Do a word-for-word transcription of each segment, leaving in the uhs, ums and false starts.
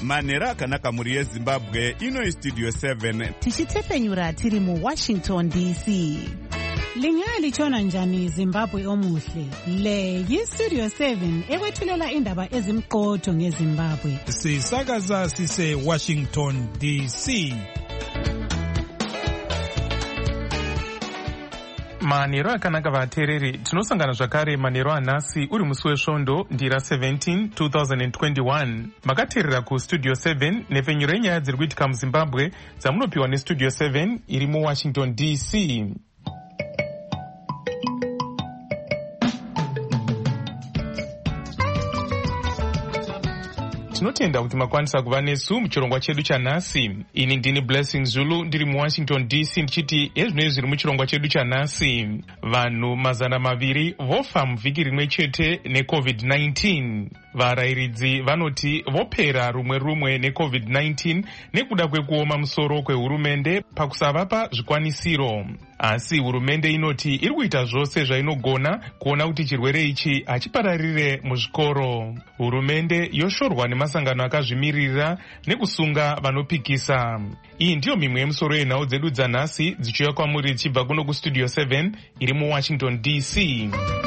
manhero akanaka mhuri yezimbabwe. Ino Studio seven tichitefenyura tiri mu Washington D C. Lingali chona njani Zimbabwe omuhle. Le yi Studio seven ekwethulela indaba ezimqotho ngeZimbabwe. Sisakaza sise Washington D C. Manhero akanaka vateereri, tinosangana zvakare manhero anhasi uri musi wesvondo ndira seventeen twenty twenty-one. Makateerera kustudio seven nhefenyuro yenyaya dziri kuitika muZimbabwe dzamunopiwa nestudio seven iri muWashington D C. Tinotenda kuti makwanisa kuva nesu muchirongwa chedu chanhasi. Ini ndini Blessing Zulu ndiri muWashington D C ndichiti ezvinoi zviri muchirongwa chedu chanhasi. Vanhu mazana maviri vofa muvhiki rimwe chete necovid nineteen. Varayiridzi vanoti vopera rumwe rumwe necovid nineteen nekuda kwekuoma musoro kwehurumende pakusavapa zvikwanisiro. Asi hurumende inoti iri kuita zvose zvainogona kuona kuti chirwere ichi hachipararire muzvikoro. Hurumende yoshorwa nemasangano akazvimirira nekusunga vanopikisa. Iyi ndiyo mimwe yemusoro yenhau dzedu dzanhasi dzichiuya kwamuri dzichibva kuno kustudio seven iri muWashington D C.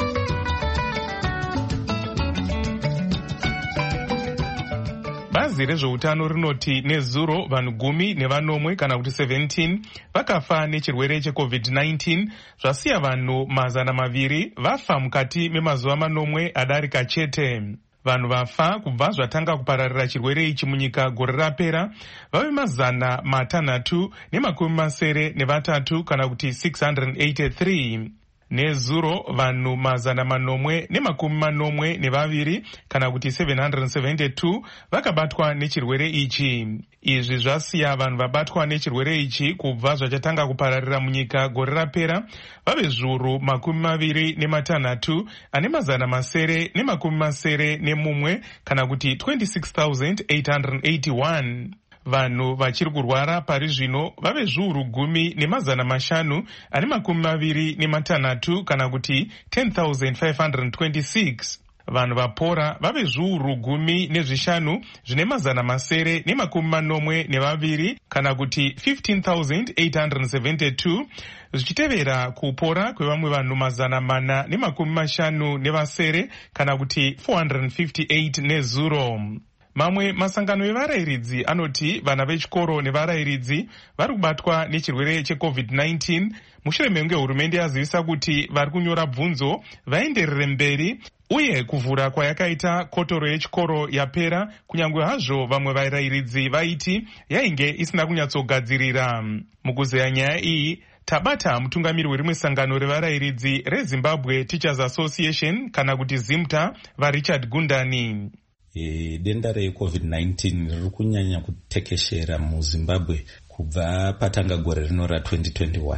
Bazi rezveutano rinoti nezuro vanhu gumi nevanomwe kana kuti seventeen vakafa nechirwere checovid nineteen, zvasiya vanhu mazana maviri vafa mukati memazuva manomwe adarika chete. Vanhu vafa kubva zvatanga kupararira chirwere ichi munyika gore rapera vave mazana matanhatu nemakumi masere nevatatu kana kuti six hundred eighty-three. Nezuro vanhu mazana manomwe nemakumi manomwe nevaviri kana kuti seven hundred seventy-two vakabatwa nechirwere ichi. Izvi zvasiya vanhu vabatwa nechirwere ichi kubva zvachatanga kupararira munyika gore rapera vave zviuru makumi maviri nematanhatu ane mazana masere nemakumi masere nemumwe kana kuti twenty-six thousand eight hundred eighty-one. Vanhu vachiri kurwara pari zvino vave zviuru gumi nemazana mashanu ane makumi maviri nematanhatu kana kuti ten thousand five hundred twenty-six. Vanhu vapora vave zviuru gumi nezvishanu zvine mazana masere nemakumi manomwe nevaviri kana kuti fifteen thousand eight hundred seventy-two, zvichitevera kupora kwevamwe vanhu mazana mana nemakumi mashanu nevasere kana kuti four hundred fifty-eight nezuro. Mamwe masangano evarayiridzi anoti vana vechikoro nevarayiridzi vari kubatwa nechirwere checovid nineteen mushure mekunge hurumende yazivisa kuti vari kunyora bvunzo vaenderere mberi uye kuvhura kwayakaita kotoro yechikoro yapera, kunyange hazvo vamwe varayiridzi vaiti yainge isina kunyatsogadzirira. Mukuzeya nyaya iyi tabata mutungamiri werimwe sangano revarayiridzi reZimbabwe Teachers Association kana kuti ZIMTA vaRichard Gundani. E, denda recovid nineteen riri kunyanya kutekeshera muZimbabwe kubva patanga gore rino ra twenty twenty-one.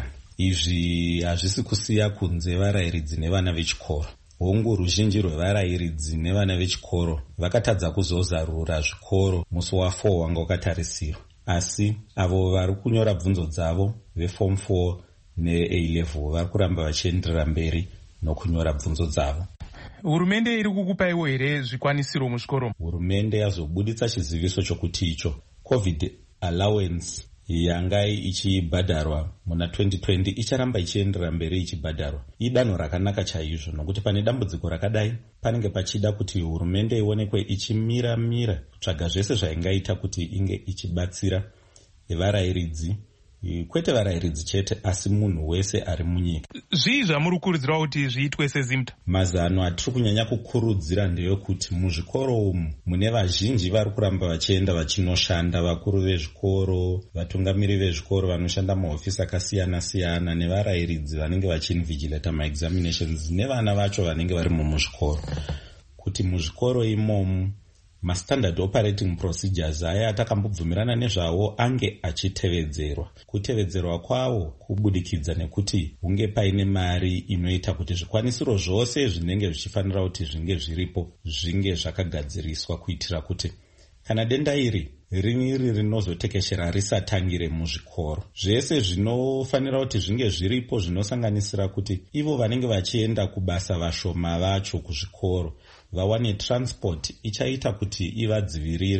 Izvi hazvisi kusiya kunze varayiridzi nevana vechikoro. Hongu ruzhinji rwevarayiridzi nevana vechikoro vakatadza kuzozarura zvikoro musi wafour wanga wakatarisirwa. Asi avo vari kunyora bvunzo dzavo veform four ne-A level vari kuramba vachienderera mberi nokunyora bvunzo dzavo. Hurumende iri kukupaiwo here zvikwanisiro muzvikoro? Hurumende yazobuditsa chiziviso chokuti icho covid allowance yanga ichibhadharwa muna twenty twenty icharamba ichienderera mberi ichibhadharwa. Idanho rakanaka chaizvo nokuti pane dambudziko rakadai panenge pachida kuti hurumende ionekwe ichimira mira kutsvaga zvese zvaingaita kuti inge ichibatsira varayiridzi, kwete varayiridzi chete asi munhu wese ari munyika. Zvii zvamuri kukurudzira kuti zviitwe seZIMTA? Mazano atiri kunyanya kukurudzira ndeyekuti muzvikoro umu mune vazhinji vari kuramba vachienda vachinoshanda, vakuru vezvikoro, vatungamiri vezvikoro vanoshanda mahofisi akasiyana siyana, nevarayiridzi vanenge vachiinvigilata maexaminations nevana vacho vanenge vari muzvikoro, kuti muzvikoro imomu mastandard operating procedures aya atakambobvumirana nezvawo ange achitevedzerwa. Kutevedzerwa kwawo kubudikidza nekuti hunge paine mari inoita kuti zvikwanisiro zvose zvinenge zvichifanira kuti zvinge zviripo zvinge zvakagadziriswa kuitira kuti kana denda iri riniri rinozotekeshera risatangire muzvikoro. Zvese zvinofanira kuti zvinge zviripo zvinosanganisira kuti ivo vanenge vachienda kubasa vashoma vacho kuzvikoro vawane transport ichaita kuti ivadzivirire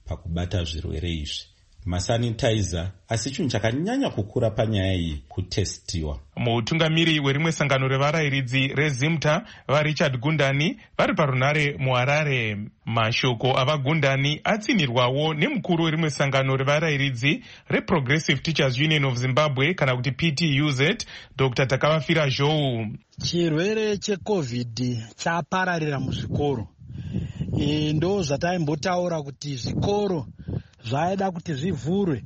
pakubata zvirwere izvi. Masanitizer asi chinhu chakanyanya kukura panyaya iyi kutestiwa. Mutungamiri werimwe sangano revarayiridzi rezimta vaRichard Gundani vari parunare muHarare. Mashoko avagundani atsinirwawo nemukuru werimwe sangano revarayiridzi reProgressive Teachers Union of Zimbabwe kana kuti P T U Z Doctor Takavafira Zhou. Chirwere cheCovid chapararira muzvikoro. E, ndo zvataimbotaura kuti zvikoro zvaida kuti zvivhurwe.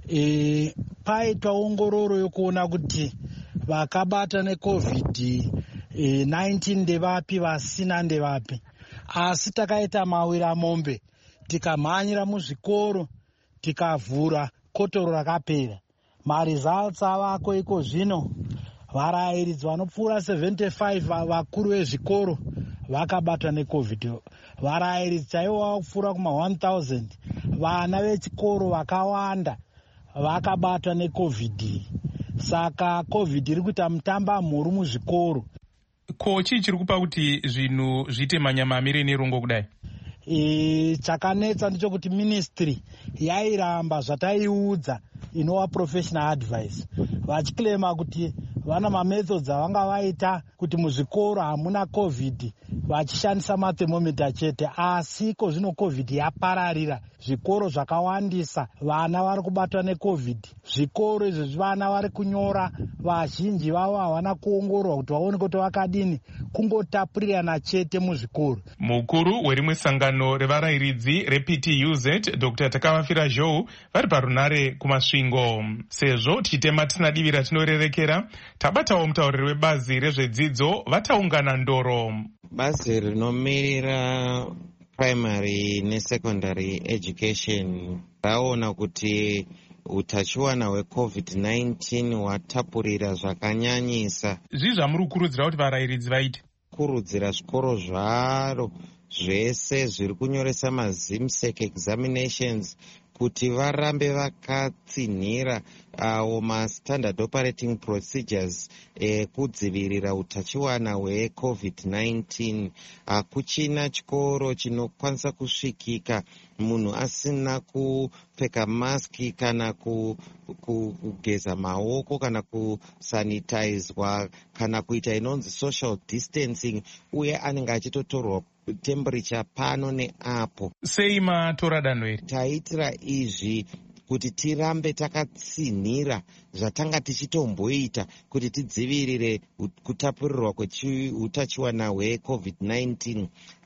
E, paitwa ongororo yokuona kuti vakabata neCovid nineteen ndevapi vasina ndevapi. Asi takaita mawira mombe tikamhanyira muzvikoro tikavhura kotoro rakapera. Maresults avako iko zvino varayiridzi vanopfuura seventy-five vakuru vezvikoro vakabatwa neCovid. Varayiridzi chaivo vakupfuura kuma one thousand vana vechikoro vakawanda vakabatwa neCovid. Saka Covid iri kuita mutamba mhuru muzvikoro. Ko chii chiri kupa kuti zvinhu zviite manyamamire nerungo kudai? E, chakanetsa ndichokuti ministry yairamba zvataiudza inova professional advice vachiclaima kuti vana mamethods avanga vaita kuti muzvikoro hamuna Covid vachishandisa mathermometer chete, asi ko zvino Covid yapararira zvikoro zvakawandisa vana vari kubatwa neCovid. Zvikoro izvi vana vari kunyora vazhinji vavo havana kuongororwa kuti vaone kuti vakadini kungotapurirana chete muzvikoro. Mukuru werimwe sangano revarayiridzi reP T U Z Doctor Takavafira Zhou vari parunare kumasvingo. Sezvo tichitema tisina divi ratinorerekera, tabatawo mutauriri webazi rezvedzidzo vataungana ndoro. Bazi rinomirira primary nesecondary education raona kuti utachiwana hweCovid nineteen hwatapurira zvakanyanyisa. Zvii zvamuri kukurudzira kuti varayiridzi vaite? Kurudzira zvikoro zvaro zvese zviri kunyoresa mazimsec examinations kuti varambe vakatsinhira awo uh, mastandard operating procedures ekudzivirira eh, utachiwana hweCovid nineteen. Hakuchina chikoro chinokwanisa kusvikika munhu asina kupfeka maski kana kugeza maoko kana kusanitizwa kana kuita inonzi social distancing, uye anenge achitotorwa temperature pano neapo. Sei matora danho iri? Taitira izvi kuti tirambe takatsinhira zvatanga tichitomboita kuti tidzivirire kutapurirwa kweutachiwana hweCovid nineteen.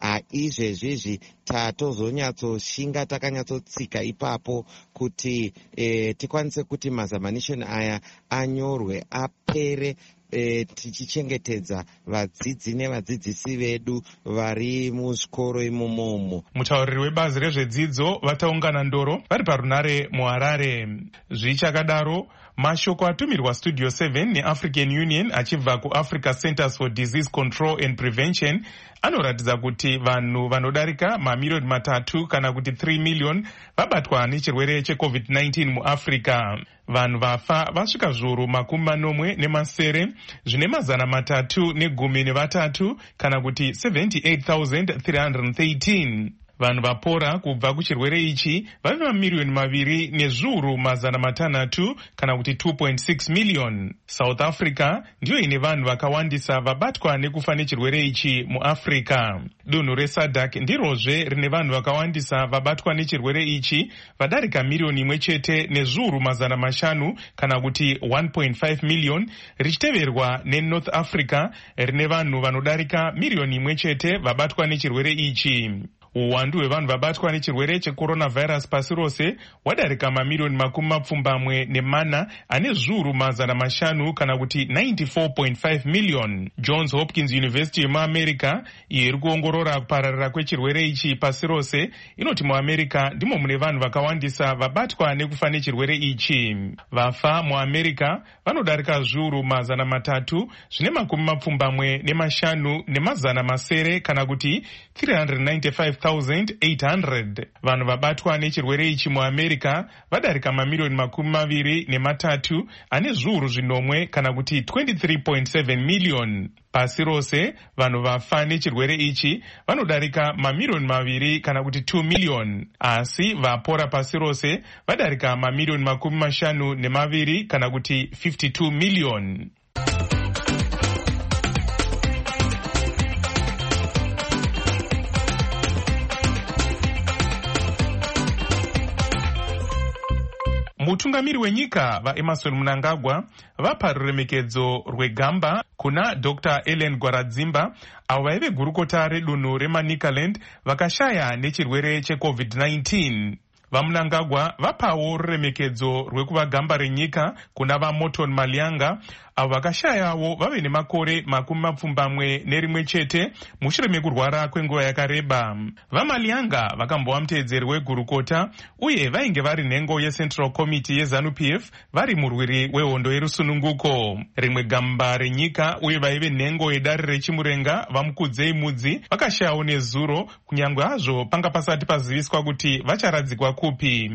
Izvezvizvi tatozonyatsoshinga takanyatsotsika ipapo kuti eh, tikwanise kuti mazamanishoni aya anyorwe apere, E, tichichengetedza vadzidzi nevadzidzisi vedu vari muzvikoro imomomo. Mutauriri webazi rezvedzidzo vataungana ndoro vari parunare muHarare. Zvichakadaro, mashoko atumirwa Studio seven neAfrican Union achibva kuAfrica Centers for Disease Control and Prevention anoratidza kuti vanhu vanodarika mamiliyoni matatu kana kuti three million vabatwa nechirwere cheCovid nineteen muAfrica. Vanhu vafa vasvika zviuru makumi manomwe nemasere zvine mazana matatu negumi nevatatu kana kuti seventy-eight thousand three hundred thirteen. Vanhu vapora kubva kuchirwere ichi vave mamiliyoni maviri nezviuru mazana matanhatu kana kuti two point six million. South Africa ndiyo ine vanhu vakawandisa vabatwa nekufa nechirwere ichi muAfrica. Dunhu reSADC ndirozve rine vanhu vakawandisa vabatwa nechirwere ichi vadarika miliyoni imwe chete nezviuru mazana mashanu kana kuti one point five million, richiteverwa neNorth Africa rine vanhu vanodarika miliyoni imwe chete vabatwa nechirwere ichi. Uwandu hwevanhu vabatwa nechirwere checoronavirus pasi rose wadarika mamiliyoni makumi mapfumbamwe nemana ane zviuru mazana mashanu kana kuti ninety-four point five million. Johns Hopkins University yemuAmerica iyo iri kuongorora kupararira kwechirwere ichi pasi rose inoti muAmerica ndimo mune vanhu vakawandisa vabatwa nekufa nechirwere ichi. Vafa muAmerica vanodarika zviuru mazana matatu zvine makumi mapfumbamwe nemashanu nemazana masere kana kuti three hundred ninety-five thousand eight hundred. Vanhu vabatwa nechirwere ichi muAmerica vadarika mamiliyoni makumi maviri nematatu ane zviuru zvinomwe kana kuti twenty-three point seven million. Pasi rose vanhu vafa nechirwere ichi vanodarika mamiliyoni maviri kana kuti two million. Asi vapora pasi rose vadarika mamiliyoni makumi mashanu nemaviri kana kuti fifty-two million. Mutungamiri wenyika vaEmerson Mnangagwa vapa ruremekedzo rwegamba kuna Doctor Ellen Gwaradzimba avo vaive gurukota redunhu reManicaland vakashaya nechirwere checovid nineteen. VaMnangagwa vapawo ruremekedzo rwekuva gamba renyika kuna vaMorton Malianga avo vakashayawo vave nemakore makumi mapfumbamwe nerimwe chete mushure mekurwara kwenguva yakareba. VaMalianga vakambova muteedzeri wegurukota uye vainge vari nhengo yeCentral Committee yeZANU-P F vari murwiri wehondo yerusununguko. Rimwe gamba renyika uye vaive nhengo yedare rechimurenga vaMukudzei Mudzi vakashayawo nezuro kunyange hazvo panga pasati paziviswa kuti vacharadzikwa kupi.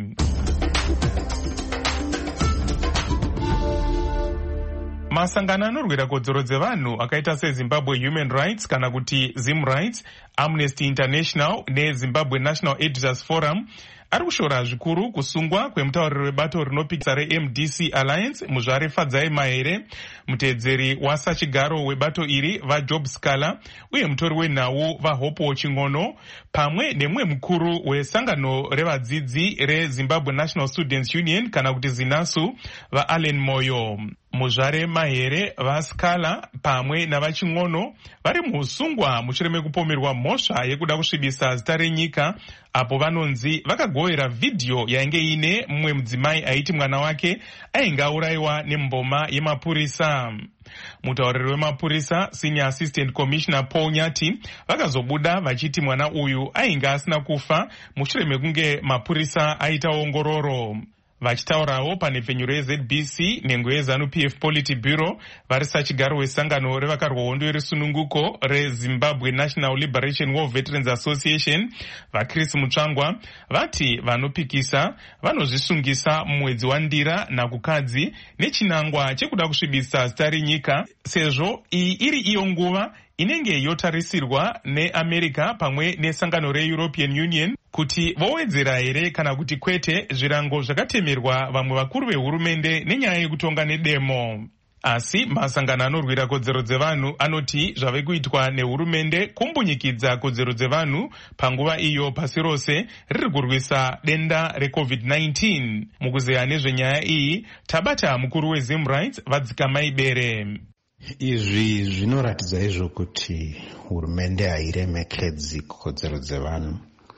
Masangano anorwira kodzero dzevanhu akaita seZimbabwe Human Rights kana kuti Zim Rights, Amnesty International neZimbabwe National Editors Forum ari kushora zvikuru kusungwa kwemutauriri webato rinopikisa reM D C Alliance muzvare Fadzai Mahere, muteedzeri wasachigaro webato iri vaJob Scala uye mutori wenhau vaHopo Chingono pamwe nemumwe mukuru wesangano revadzidzi reZimbabwe National Students Union kana kuti ZINASU vaAllen Moyo. Muzvare Mahere vaScala pamwe navachingono vari muusungwa mushure mekupomerwa mhosva yekuda kusvibisa zita renyika apo vanonzi vakagovera vhidhiyo yainge ine mumwe mudzimai aiti mwana wake ainge aurayiwa nemboma yemapurisa. Mutauriri wemapurisa Senior Assistant Commissioner Paul Nyati vakazobuda vachiti mwana uyu ainge asina kufa mushure mekunge mapurisa aita ongororo. Vachitaurawo pane penyu reZ B C nengo yeZANU-P F Polity Bureau vari sachigaro wesangano revakarwa hondo yerusununguko reZimbabwe National Liberation War Veterans Association vaChris Mutsvangwa vati vanopikisa vanozvisungisa mumwedzi waNdira nakukadzi nechinangwa chekuda kusvibisa zita renyika sezvo iyi iri iyo nguva inenge yotarisirwa neAmerica pamwe nesangano reEuropean Union kuti vowedzera here kana kuti kwete zvirango zvakatemerwa vamwe vakuru vehurumende nenyaya yekutonga nedemo. Asi masangano anorwira kodzero dzevanhu anoti zvave kuitwa nehurumende kumbunyikidza kodzero dzevanhu panguva iyo pasi rose riri kurwisa denda recovid nineteen. Mukuzeya nezvenyaya iyi tabata mukuru weZim Rights Vadzikamai Bere. Izvi zvinoratidza izvo kuti hurumende hairemekedzi kodzero dzevanhu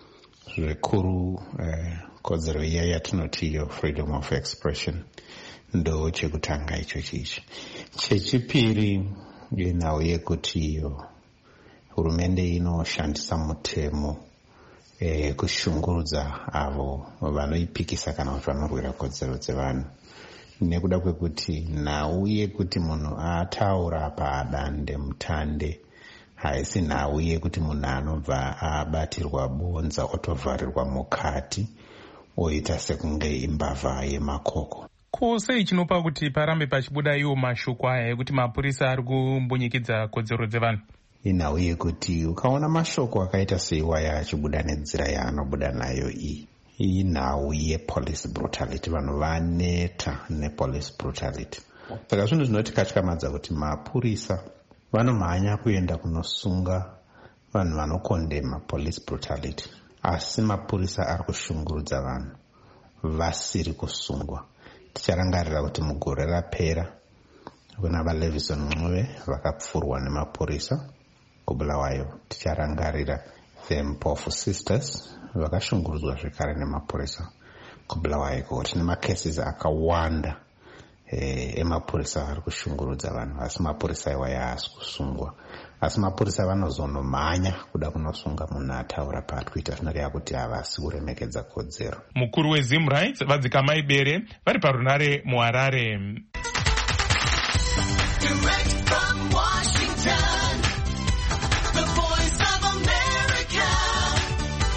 zvikuru eh, kodzero iya yatinoti iyo freedom of expression ndo chekutanga icho chichi. Chechipiri inhau yekuti iyo hurumende inoshandisa mutemo eh, kushungurudza avo vanoipikisa kana kuti vanorwira kodzero dzevanhu nekuda kwekuti nhau yekuti munhu ataura padande mutande haisi nhau yekuti munhu anobva abatirwa bonza otovharirwa mukati oita sekunge imbavha yemakoko. Ko sei chinopa kuti parambe pachibuda iwo mashoko aya ekuti mapurisa ari kumbunyikidza kodzero dzevanhu? Inhau yekuti ukaona mashoko akaita seiwaya achibuda nenzira yaanobuda nayo iyi inhau yepolice brutality. Vanhu vaneta nepolice brutality. Saka zvinhu zvinotikatykamadza kuti mapurisa vanomhanya kuenda kunosunga vanhu vanokondema police brutality, asi mapurisa ari kushungurudza vanhu vasiri kusungwa. Ticharangarira kuti mugore rapera kuna vaLevison Mncube vakapfurwa nemapurisa kuBulawayo. Ticharangarira the Mpofu Sisters vakashungurudzwa zvekare nemapurisa kuBulawayo. Kuti nemacases akawanda eh, emapurisa ari kushungurudza vanhu, asi mapurisa iwayo haasi kusungwa. Asi mapurisa vanozonomhanya kuda kunosunga munhu ataura paTwitter. Zvinoreva kuti havasi kuremekedza kodzero. Mukuru weZim Rights Vadzikamai Bere vari parunare muHarare. Direct from Washington, the voice of America,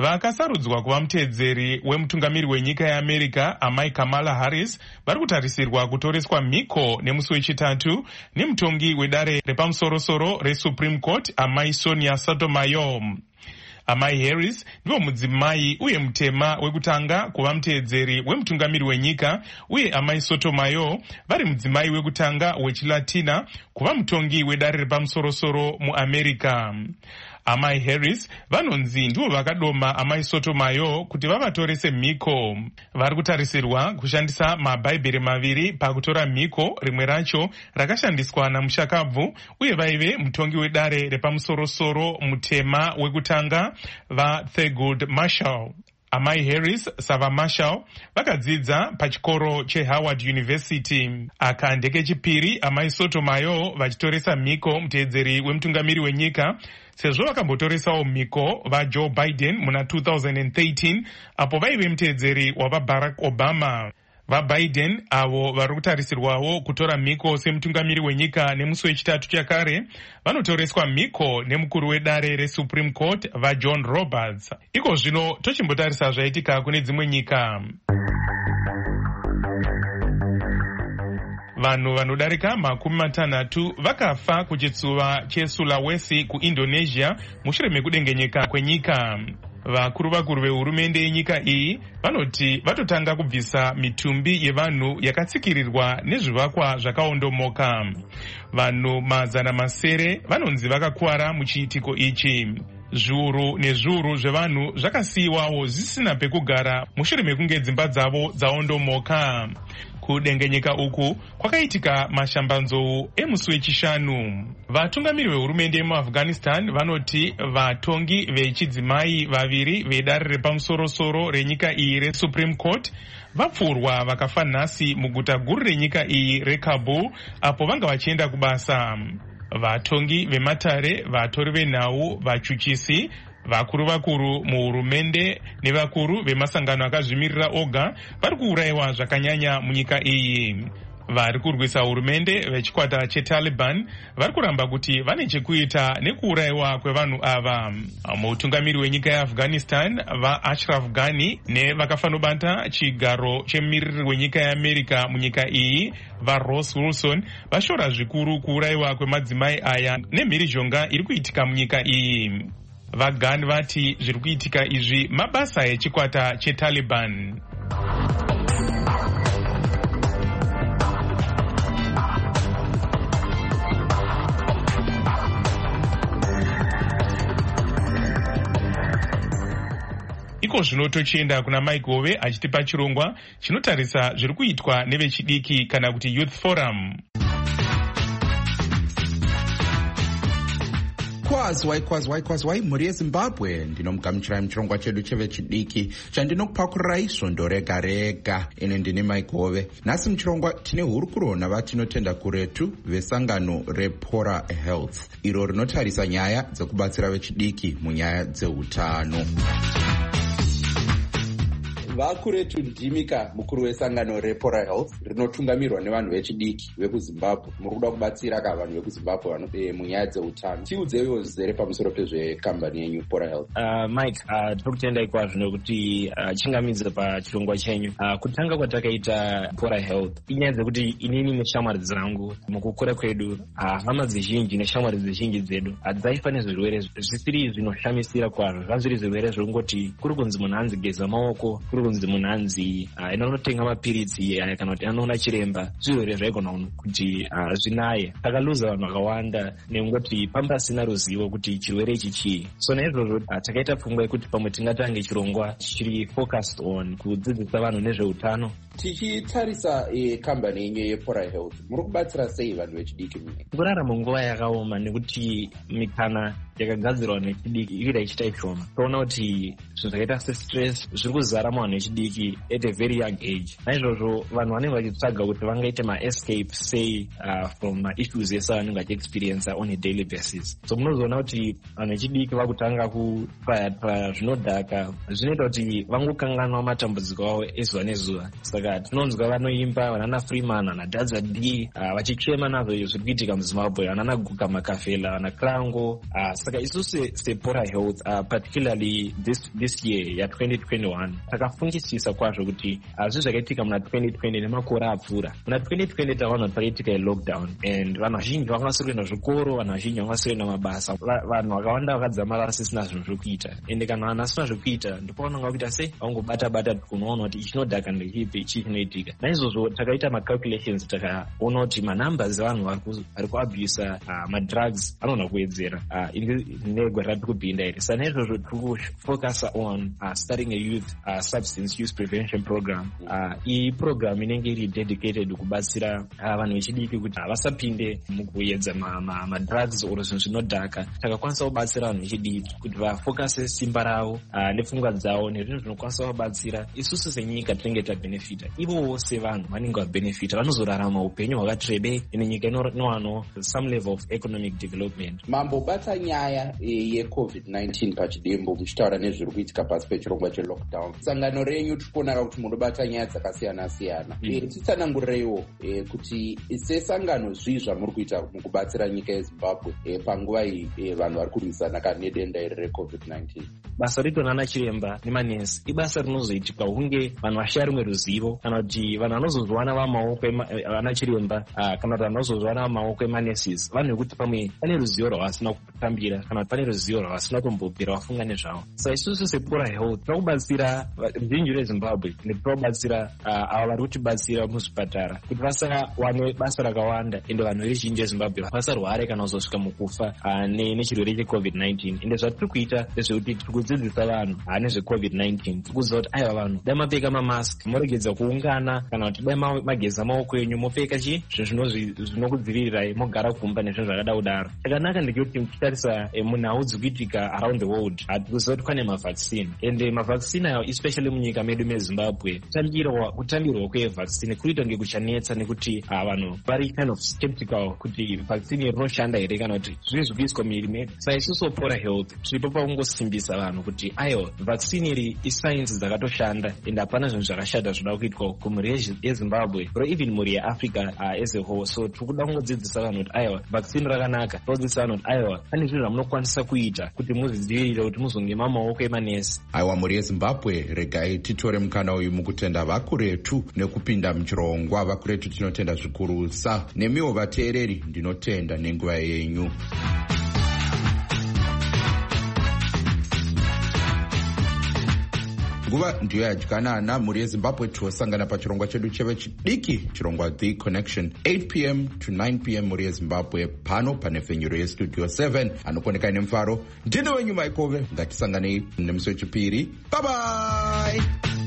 vakasarudzwa kuva muteedzeri wemutungamiri wenyika yeAmerica amai Kamala Harris vari kutarisirwa kutoreswa mhiko nemusi wechitatu nemutongi wedare repamusorosoro reSupreme Court amai Sonia Sotomayor. Amai Harris ndiwo mudzimai uye mutema wekutanga kuva muteedzeri wemutungamiri wenyika, uye amai Sotomayor vari mudzimai wekutanga wechilatina kuva mutongi wedare repamusorosoro muAmerica. Amai Harris vanonzi ndivo vakadoma amai Sotomayor kuti vavatorese mhiko. Vari kutarisirwa kushandisa mabhaibheri maviri pakutora mhiko, rimwe racho rakashandiswa namushakabvu, uye vaive mutongi wedare repamusorosoro mutema wekutanga vaThurgood Marshall. Amai Harris sava Marshall vakadzidza pachikoro cheHoward University. Aka ndekechipiri amai Sotomayor vachitoresa mhiko muteedzeri wemutungamiri wenyika, sezvo vakambotoresawo mhiko vaJoe Biden muna two thousand thirteen apo vaive muteedzeri wavaBarack Obama. VaBiden avo vari kutarisirwawo kutora mhiko semutungamiri wenyika nemusi wechitatu chakare vanotoreswa mhiko nemukuru wedare reSupreme Court vaJohn Roberts. Iko zvino tochimbotarisa zvaitika kune dzimwe nyika. Vanhu vanodarika makumi matanhatu vakafa kuchitsuva cheSulawesi kuIndonesia mushure mekudengenyeka kwenyika. Vakuru vakuru vehurumende yenyika iyi vanoti vatotanga kubvisa mitumbi yevanhu yakatsikirirwa nezvivakwa zvakaondomoka. Vanhu mazana masere vanonzi vakakuwara muchiitiko ichi. Zviuru nezviuru zvevanhu zvakasiyiwawo zvisina pekugara mushure mekunge dzimba dzavo dzaondomoka. Kudengenyeka uku kwakaitika mashambanzou emusi wechishanu. Vatungamiri vehurumende yemuAfghanistan vanoti vatongi vechidzimai vaviri vedare repamusorosoro renyika iyi reSupreme Court vapfurwa vakafa nhasi muguta guru renyika iyi reKabul apo vanga vachienda kubasa. Vatongi vematare, vatori venhau, vachuchisi, vakuru vakuru muhurumende nevakuru vemasangano akazvimirira oga vari kuurayiwa zvakanyanya munyika iyi. Vari kurwisa hurumende vechikwata cheTaliban vari kuramba kuti vane chekuita nekuurayiwa kwevanhu ava. Mutungamiri wenyika yeAfghanistan vaAshraf Ghani nevakafanobata chigaro chemumiriri wenyika yeAmerica munyika iyi vaRoss Wilson vashora zvikuru kuurayiwa kwemadzimai aya nemhirizhonga iri kuitika munyika iyi. VaGhani vati zviri kuitika izvi mabasa echikwata cheTaliban. Iko zvino tochienda kuna Maigove achitipa chirongwa chinotarisa zviri kuitwa nevechidiki kana kuti Youth Forum. kwazwai kwazwai kwazwai mhuri yeZimbabwe, ndinomugamuchirai muchirongwa chedu chevechidiki chandinokupakurai svondo rega rega. Ine ndini Maigove. Nhasi muchirongwa tine hurukuro navatinotenda kuretu vesangano rePora Health, iro rinotarisa nyaya dzekubatsira vechidiki munyaya dzeutano. Vakuretu ndimika mukuru wesangano rePora Health rinotungamirwa nevanhu vechidiki vekuZimbabwe. Muri kuda kubatsira ka vanhu vekuZimbabwe vanobe munyaya dzeutano. Tiudzewo zere pamusoro pezvekambani yenyu Pora Health. Uh, Mike, uh, tiri kutendai kwazvo nekuti uh, chingamidza pachirongwa chenyu. Uh, kutanga kwatakaita Pora Health inyaya dzekuti inini neshamwari dzangu mukukura kwedu, uh, hama dzizhinji neshamwari dzizhinji dzedu hadzaifa nezvirwere zvisiri zvinoshamisira kwazvo. Zvazviri zvirwere zvekungoti kuri kunzi munhu anzi geza maoko, kuri kunzi munhu anzi uh, inonotenga mapiritsi uh, kana kuti anoona chiremba. Zvirwere zvaigona kuti uh, zvinaye. Takaluza vanhu vakawanda nekungoti pamba pasina ruzivo kuti chirwere ichi chii. So naizvozvo uh, takaita pfungwa yekuti pamwe tingatange chirongwa chiri focused on kudzidzisa vanhu nezveutano. Tichitarisa eh, kambani yenyu yePora Health, muri kubatsira sei vanhu vechidiki munyika? Kurarama nguva yakaoma nekuti mikana yakagadzirwa nechidiki ikuita ichita ishoma. Toona kuti zvinhu zvakaita sestress zviri kuzara muvanhu vechidiki at a very young age. Naizvozvo vanhu vanenge vachitsvaga kuti vangaita maescape sei uh, from issues ese vanenge vachiexperience on a daily basis. So munozoona kuti vanhu vechidiki vakutanga kutraya traya zvinodhaka zvinoita kuti vangokanganwa matambudziko avo ezuva nezuva. Saka saka tinonzwa vanoimba vanana Freeman, vana Dadza D uh, vachichema nazvo zviri kuitika muZimbabwe, vanana Guka Makafela, vana Krango. uh, saka isusu sePora Health uh, particularly this this year ya twenty twenty-one takafungisisa kwazvo kuti uh, zvinhu zvakaitika muna twenty twenty nemakore apfuura. Muna twenty twenty takaona kuti pakaitika lockdown and vanhu vazhinji vakwanisa kuenda zvikoro, vanhu vazhinji vakwanisa kuenda mabasa, vanhu vakawanda vakadzamara vasisina zvinhu zvekuita. Ende kana vanhu vasina zvekuita ndipo vanonga kuita sei vangobata bata kunoona kuti ichi chinodhaka ndechipi ichi chinoitika. Naizvozvo takaita macalculations takaona kuti manumbers evanhu vari kuabhusa uh, madrugs anoona kuwedzera uh, negore ratiri kupinda iri. Saka naizvozvo tiri kufocusa on uh, starting a youth uh, substance use prevention program. uh, iyi program inenge iri dedicated kubatsira uh, vanhu vechidiki kuti uh, vasapinde mukuedza madrugs ma, ma or zvinhu zvinodhaka. Takakwanisa kubatsira vanhu vechidiki kuti vafokase simba ravo uh, nepfungwa dzavo nezvinhu zvinokwanisa kubatsira. Isusu senyika tinenge tabenefita, ivowo sevanhu vanenge vabenefita, vanozorarama upenyu hwakati rebei ine nyika inowano some level of economic development. Mambobata nyaya yecovid nineteen pachidembo muchitaura nezviri kuitika pasi pechirongwa chelockdown. Sangano renyu tikuonaka kuti munobata nyaya dzakasiyana siyana. mm. e, titsanangureiwo e, kuti sesangano zvii zvamuri kuita mukubatsira nyika yeZimbabwe e, panguva iyi e, vanhu vari kurwisana kana nedenda iri recovid nineteen. Basa rito nana chiremba nemanesi ibasa rinozoitika hunge vanhu vashaya rimwe ruzivo, kana kuti vanhu vanozozwana vamaoko ana chiremba kana kuti vanhu vanozozwana vamaoko emanesis, vanhu vekuti pamwe pane ruzivo rwavasina kutambira kana kuti pane ruzivo rwavasina kumbobvira vafunga nezvavo. Saka isusu sePora Health tinokubatsira ruzhinji rweZimbabwe nekubatsira ava vari kutibatsira muzvipatara kuti vasawane basa rakawanda ende vanhu veruzhinji veZimbabwe vasarware kana kuzosvika mukufa nechirwere checovid nineteen. Ende zvatiri kuita ndezvekuti tiri kudzidzisa vanhu nezvecovid nineteen. Tiri kuziva kuti aiwa vanhu dai mapfeka mamask, moregedza kuungana, kana kuti dai mageza maoko enyu, mopfeka chi zvinhu zvinokudzivirirai, mogara kumba nezvinhu zvakada kudaro. Chakanaka ndekuti tichitarisa munhau dziri kuitika around the world tiri kuziva kuti kwane mavhaccine, ende mavhaccine ayo especially munyika medu meZimbabwe kutambirwa kwevhaccine kuita kunge kuchanetsa nekuti vanhu vari kind of skeptical kuti vaccine rinoshanda here kana kuti zviri zvikuiswa muviri medu. Saka isusu Pora Health tiripo pakungosimbisa vanhu kuti aiwa vaccine iri isainzi dzakatoshanda ende hapana zvinhu zvakashata zvinoda kuitwa kumhuri yeZimbabwe or even mhuri yeAfrica uh, as a whole. So tiri kuda kungodzidzisa vanhu kuti aiwa vaccine rakanaka, todzidzisa vanhu kuti aiwa pane zvinhu zvamunokwanisa kuita kuti muzvidzivirire kuti muzonge mamaoko emanesi. Aiwa mhuri yeZimbabwe, regai titore mukana uyu mukutenda vakuretu nekupinda muchirongwa. Vakuretu tinotenda zvikurusa, nemiwo vateereri ndinotenda nenguva yenyu. Nguva ndiyo yadyanana. Mhuri yeZimbabwe tinosangana pachirongwa chedu cheve chidiki, chirongwa The Connection, eight p m to nine p m mhuri yeZimbabwe, pano pane fenyuro yestudio seven. Anokoneka nemufaro ndine wenyu Maikove. Ngatisanganei nemusi wechipiri. Bye bye.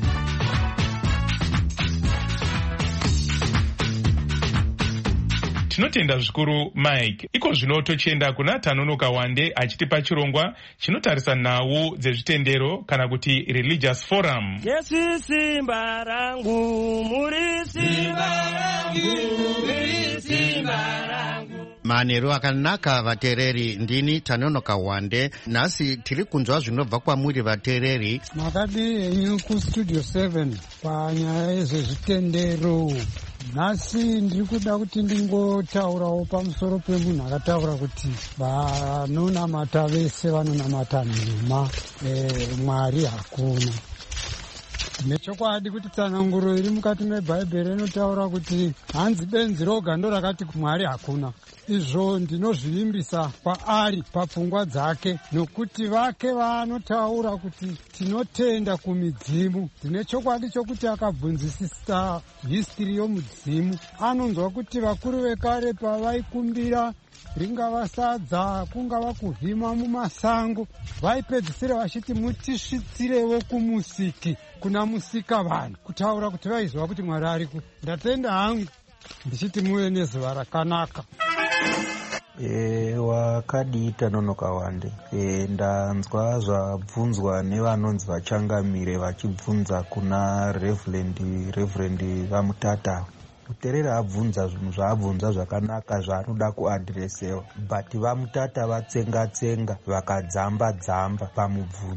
Tinotenda zvikuru Mike. Iko zvino tochienda kuna Tanonoka Wande achitipa chirongwa chinotarisa nhau dzezvitendero kana kuti religious forum. Yesu simba rangu, muri simba rangu, muri simba rangu. Manheru akanaka vateereri, ndini Tanonoka Wande. Nhasi tiri kunzwa zvinobva kwamuri vateereri. Makadi henyu kustudio seven panyaya yezvezvitendero. Nhasi ndiri kuda kuti ndingotaurawo pamusoro pemunhu akataura kuti vanonamata vese vanonamata nhema, e, Mwari hakuna. Nechokwadi kuti tsananguro iri mukati mebhaibheri inotaura kuti hanzi benzi roga ndo rakati Mwari hakuna. Izvo ndinozvivimbisa kwaari papfungwa dzake, nokuti vake vanotaura kuti tinotenda kumidzimu. Ndine chokwadi chokuti akabvunzisisa history yomudzimu, anonzwa kuti vakuru vekare pavaikumbira ringava sadza, kungava kuhima mumasango, vaipedzisira vachiti mutisvitsirewo kumusiki, kuna musika vanhu, kutaura kuti vaizwa kuti Mwari ariko. Ndatenda hangu ndichiti muve nezuva rakanaka. E, wakadi Tanonoka Wande. E, ndanzwa zvabvunzwa nevanonzi vachangamire vachibvunza kuna Reverend Reverend Vamutata. Muterera abvunza zvinhu zvaabvunza zvakanaka zvaanoda kuadhiresewa, but Vamutata vatsenga tsenga vakadzamba dzamba pamubvunzo.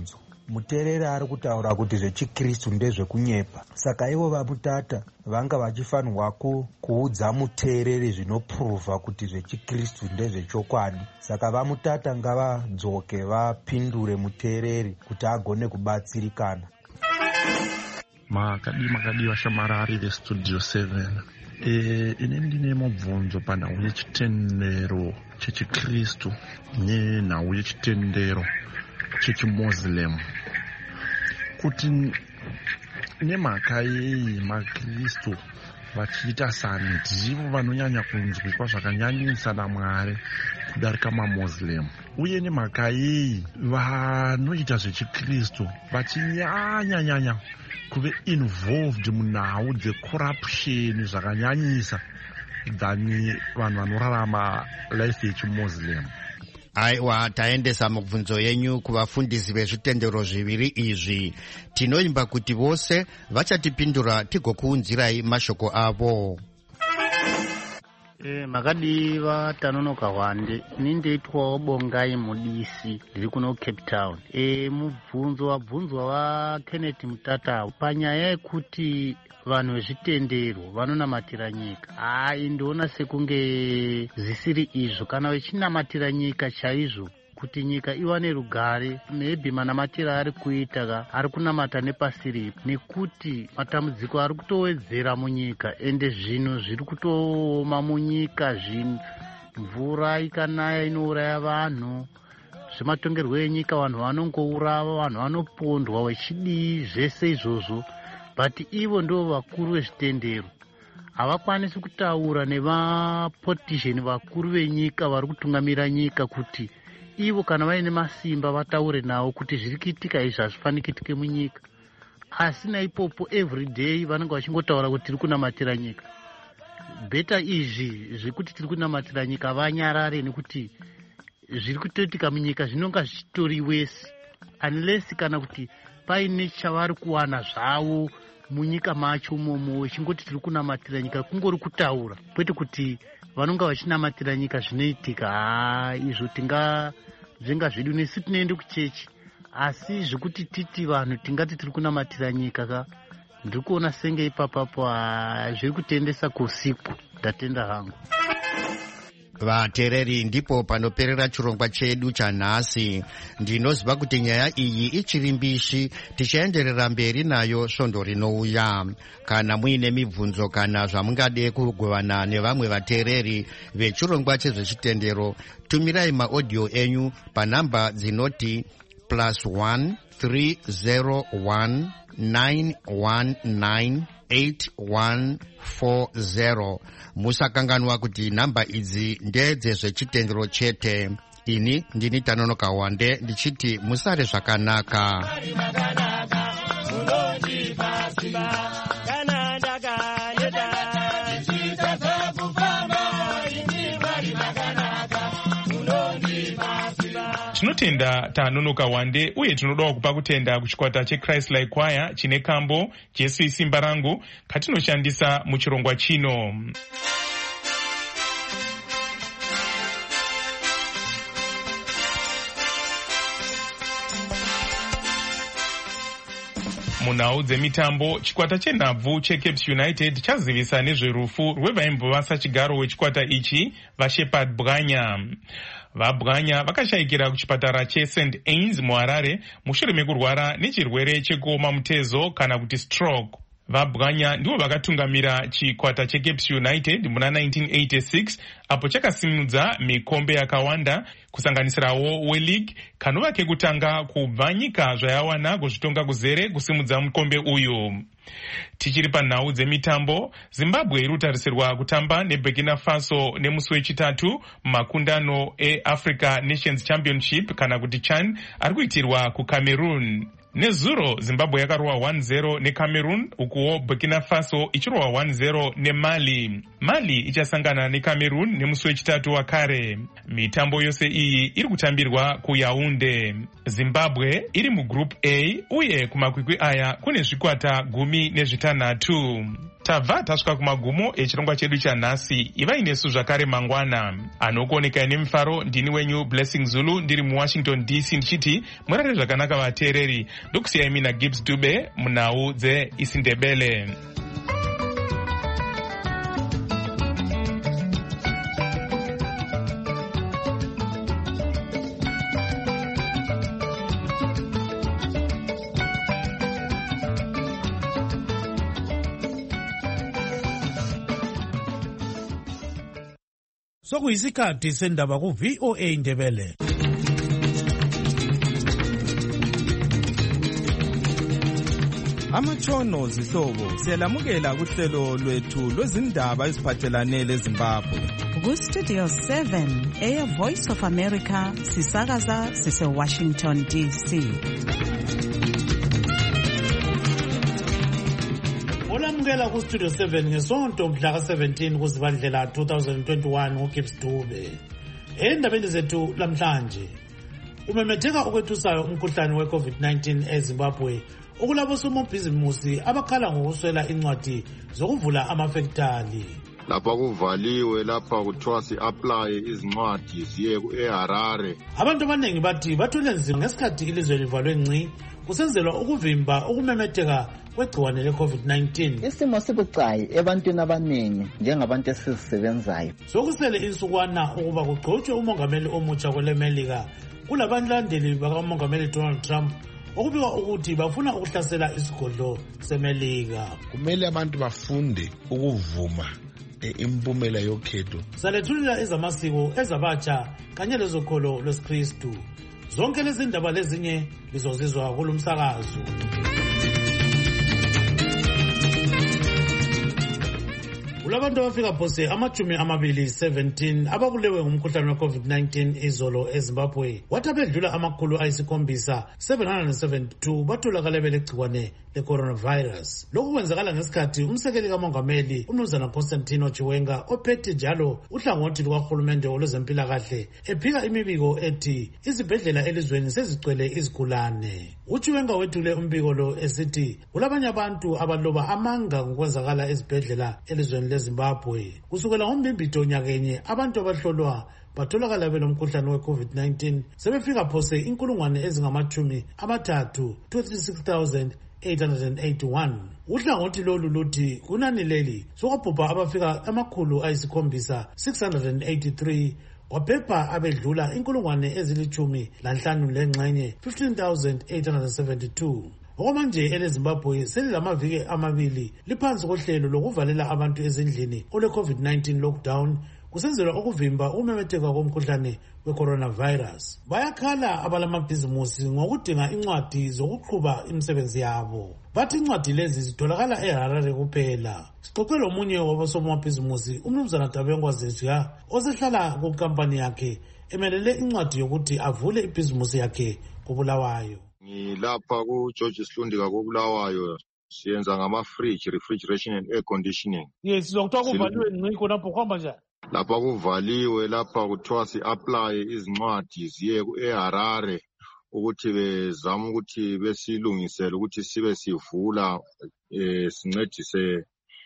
muterere ari kutaura kuti zvechikristu ndezvekunyepa. Saka ivo vamutata vanga vachifanirwa kuudza muterere zvinopuruvha kuti zvechikristu ndezvechokwadi. Saka vamutata ngavadzoke vapindure muterere kuti agone kubatsirikana. makadi makadi vashamarari vestudio seven. E, ine ndine mubvunzo panhau yechitendero chechikristu nenhau yechitendero chechimoslem, kuti nemhaka yei makristu vachiita sandivo vanonyanya kunzwikwa zvakanyanyisa naMwari kudarika mamoslem, uye nemhaka yei vanoita zvechikristu vachinyanya-nyanya kuve involved munhau dzecorruption zvakanyanyisa dhani vanhu vanorarama life yechimoslem. Aiwa, taendesa mubvunzo yenyu kuvafundisi vezvitendero zviviri izvi. Tinoimba kuti vose vachatipindura tigokuunzirai mashoko avo. E, makadiva Tanonoka Hwande, nindeitwawo Bongai Mudisi ndiri kuno Cape Town. E, mubvunzo wabvunzwa wa Kenneth Mutata panyaya yekuti vanhu vezvitendero vanonamatira nyika. Hai, ndoona sekunge zvisiri izvo. Kana vachinamatira nyika chaizvo kuti nyika iwane rugare, maybe manamatira ari kuita ari kunamata nepasi ripo, nekuti matambudziko ari kutowedzera munyika, ende zvino zviri kutooma munyika zvino. Mvura ikanaya inouraya vanhu, zvematongerwo enyika vanhu vanongourava, vanhu vanopondwa wechidii, zvese izvozvo. But ivo ndo vakuru vezvitendero havakwanisi kutaura nevapolitician vakuru venyika vari kutungamira nyika kuti ivo kana vaine masimba vataure nawo kuti zviri kuitika izvi hazvifani kuitike munyika. Asi naipopo everyday vanenge vachingotaura kuti tiri kunamatira nyika. Beta izvi zvekuti tiri kunamatira nyika vanyarare, nekuti zviri kutoitika munyika zvinonga zvichitori wese, unless kana kuti paine chavari kuwana zvavo munyika macho momo chingoti tiri kunamatira nyika kungori kutaura, kwete kuti vanonga vachinamatira nyika zvinoitika. Haa, izvo tinga zvenga zvedu nesu tinoende kuchechi, asi zvekuti titi vanhu tingati tiri kunamatira nyika ka ndiri kuona senge ipapapo zviri kutendesa kuusiku. Ndatenda hangu. Vatereri, ndipo panoperera chirongwa chedu chanhasi. Ndinoziva kuti nyaya iyi ichiri mbishi, tichaenderera mberi nayo svondo rinouya. Kana muine mibvunzo kana zvamungade kugovana nevamwe vatereri vechirongwa chezvechitendero, tumirai maaudio enyu panhamba dzinoti plus one three zero one nine one nine eight one four zero. Musakanganwa kuti namba idzi ndedzezvechitendero chete. Ini ndini Tanonoka Hwande ndichiti musare zvakanaka. Tinotenda Tanonoka Hwande uye tinodawo kupa kutenda kuchikwata cheChrist Like Choir chine kambo Jesu isimba rangu katinoshandisa muchirongwa chino. Munhau dzemitambo, chikwata chenhabvu cheCapes United chazivisa nezverufu rwevaimbovasa chigaro wechikwata ichi vaShepherd Bwanya. VaBwanya vakashayikira kuchipatara cheSaint Anne's muHarare mushure mekurwara nechirwere chekuoma mutezo kana kuti stroke. VaBwanya ndivo vakatungamira chikwata cheCapes United muna nineteen eighty-six apo chakasimudza mikombe yakawanda kusanganisirawo weLeague kanova kekutanga kubva nyika zvayawana kuzvitonga kuzere kusimudza mukombe uyu. Tichiri panhau dzemitambo, Zimbabwe iri kutarisirwa kutamba neBurkina Faso nemusi wechitatu mumakundano eAfrica Nations Championship kana kuti CHAN ari kuitirwa kuCameroon. Nezuro Zimbabwe yakarwa one zero neCameroon, ukuwo Burkina Faso ichirwa one zero neMali. Mali ichasangana neCameroon nemusi wechitatu wakare. Mitambo yose iyi iri kutambirwa kuYaounde. Zimbabwe iri mugroup A uye kumakwikwi aya kune zvikwata gumi nezvitanhatu. tabva tasvika kumagumo echirongwa chedu chanhasi. ivai nesu zvakare mangwana. Anokuonekai nemifaro ndini wenyu Blessing Zulu ndiri muwashington D C ndichiti murare zvakanaka vateereri. Ndokusiyai mina Gibbs Dube munhau dzeIsindebele. Sokuyisikhathi sendaba ku V O A Ndebele. Amatshono zihlobo siyalamukela kuhlelo lwethu lwezindaba eziphathelane leZimbabwe. Ku Studio seven Air Voice of America sisakaza sise Washington D C. Olamukela ku Studio seven ngesonto mhla ka seventeen kuZibandlela twenty twenty-one ngoGibbs Dube. Endabeni zethu lamhlanje umemetheka okwethusayo umkhuhlane we-COVID nineteen eZimbabwe okulabo somabhizimusi abakhala ngokuswela incwadi zokuvula amafektali. Lapha kuvaliwe lapha kuthiwa si-apply izincwadi ziye eHarare. Abantu abaningi bathi bathole nzima ngesikhathi ilizwe livalwe ngci kusenzelwa ukuvimba ukumemetheka kwegciwane le-COVID nineteen. Isimo sibucayi ebantwini abaningi njengabantu esizisebenzayo. Sokusele insukwana ukuba kugcotshwe umongameli omutsha kwelemelika kulabalandeli bakamongameli Donald Trump okubikwa ukuthi bafuna ukuhlasela isigodlo semelika. Kumele abantu bafunde ukuvuma impumela yokhetho. Salethulila ezamasiko ezabatsha kanye lezokholo lwesikristu. Zonke lezi ndaba lezinye lizozizwa kulumsakazo. Kulabantu abafika phose amajumi amabili seventeen ababulewe ngumkhuhlane we-COVID nineteen izolo eZimbabwe. Wathi abedlula amakhulu ayisikhombisa seven hundred seventy-two batholakala belegciwane le-coronavirus. Lokhu kwenzakala ngesikhathi umsekeli kamongameli umnumzana Constantino Chiwenga ophethe njalo uhlangothi lukahulumende olwezempilakahle ephika imibiko ethi izibhedlela elizweni sezigcwele izigulane. UChiwenga wethule umbiko lo esithi kulabanye abantu abaloba amanga ngokwenzakala ezibhedlela elizweni leZimbabwe. Kusukela ngombimbito nyakenye abantu abahlolwa batholakala belomkhuhlane we-COVID nineteen sebefika phose inkulungwane ezingamachumi amathathu twenty-six thousand eight hundred eighty-one. Uhlangothi lolu luthi kunani leli sokwabhubha abafika amakhulu ayisikhombisa six hundred eighty-three kwaphepha abedlula inkulungwane ezilichumi lanhlanu lengxenye fifteen thousand eight hundred seventy-two. Okwamanje eleZimbabwe selilamaviki amabili liphansi kohlelo lokuvalela abantu ezindlini ole-COVID nineteen lockdown kusenzelwa ukuvimba umemetheka komkhuhlane we-coronavirus. Bayakhala abalamabhizimusi ngokudinga incwadi zokuqhuba imisebenzi yabo. Bathi incwadi lezi zitholakala eHarare kuphela. Sixoxe lomunye wabosomabhizimusi umnumzana Dabengwa Zezia osehlala kukampani yakhe emelele incwadi yokuthi avule ibhizimusi yakhe kuBulawayo. Ngilapha ku-George Silundika koBulawayo siyenza ngama-fridge, refrigeration and air conditioning. Yes, sizokuthiwa kuvaliwe ngci khonapho kuhamba njani? Lapha kuvaliwe lapha kuthiwa si-apply izincwadi ziye eHarare ukuthi bezama ukuthi besilungisele ukuthi sibe sivula eh sincedise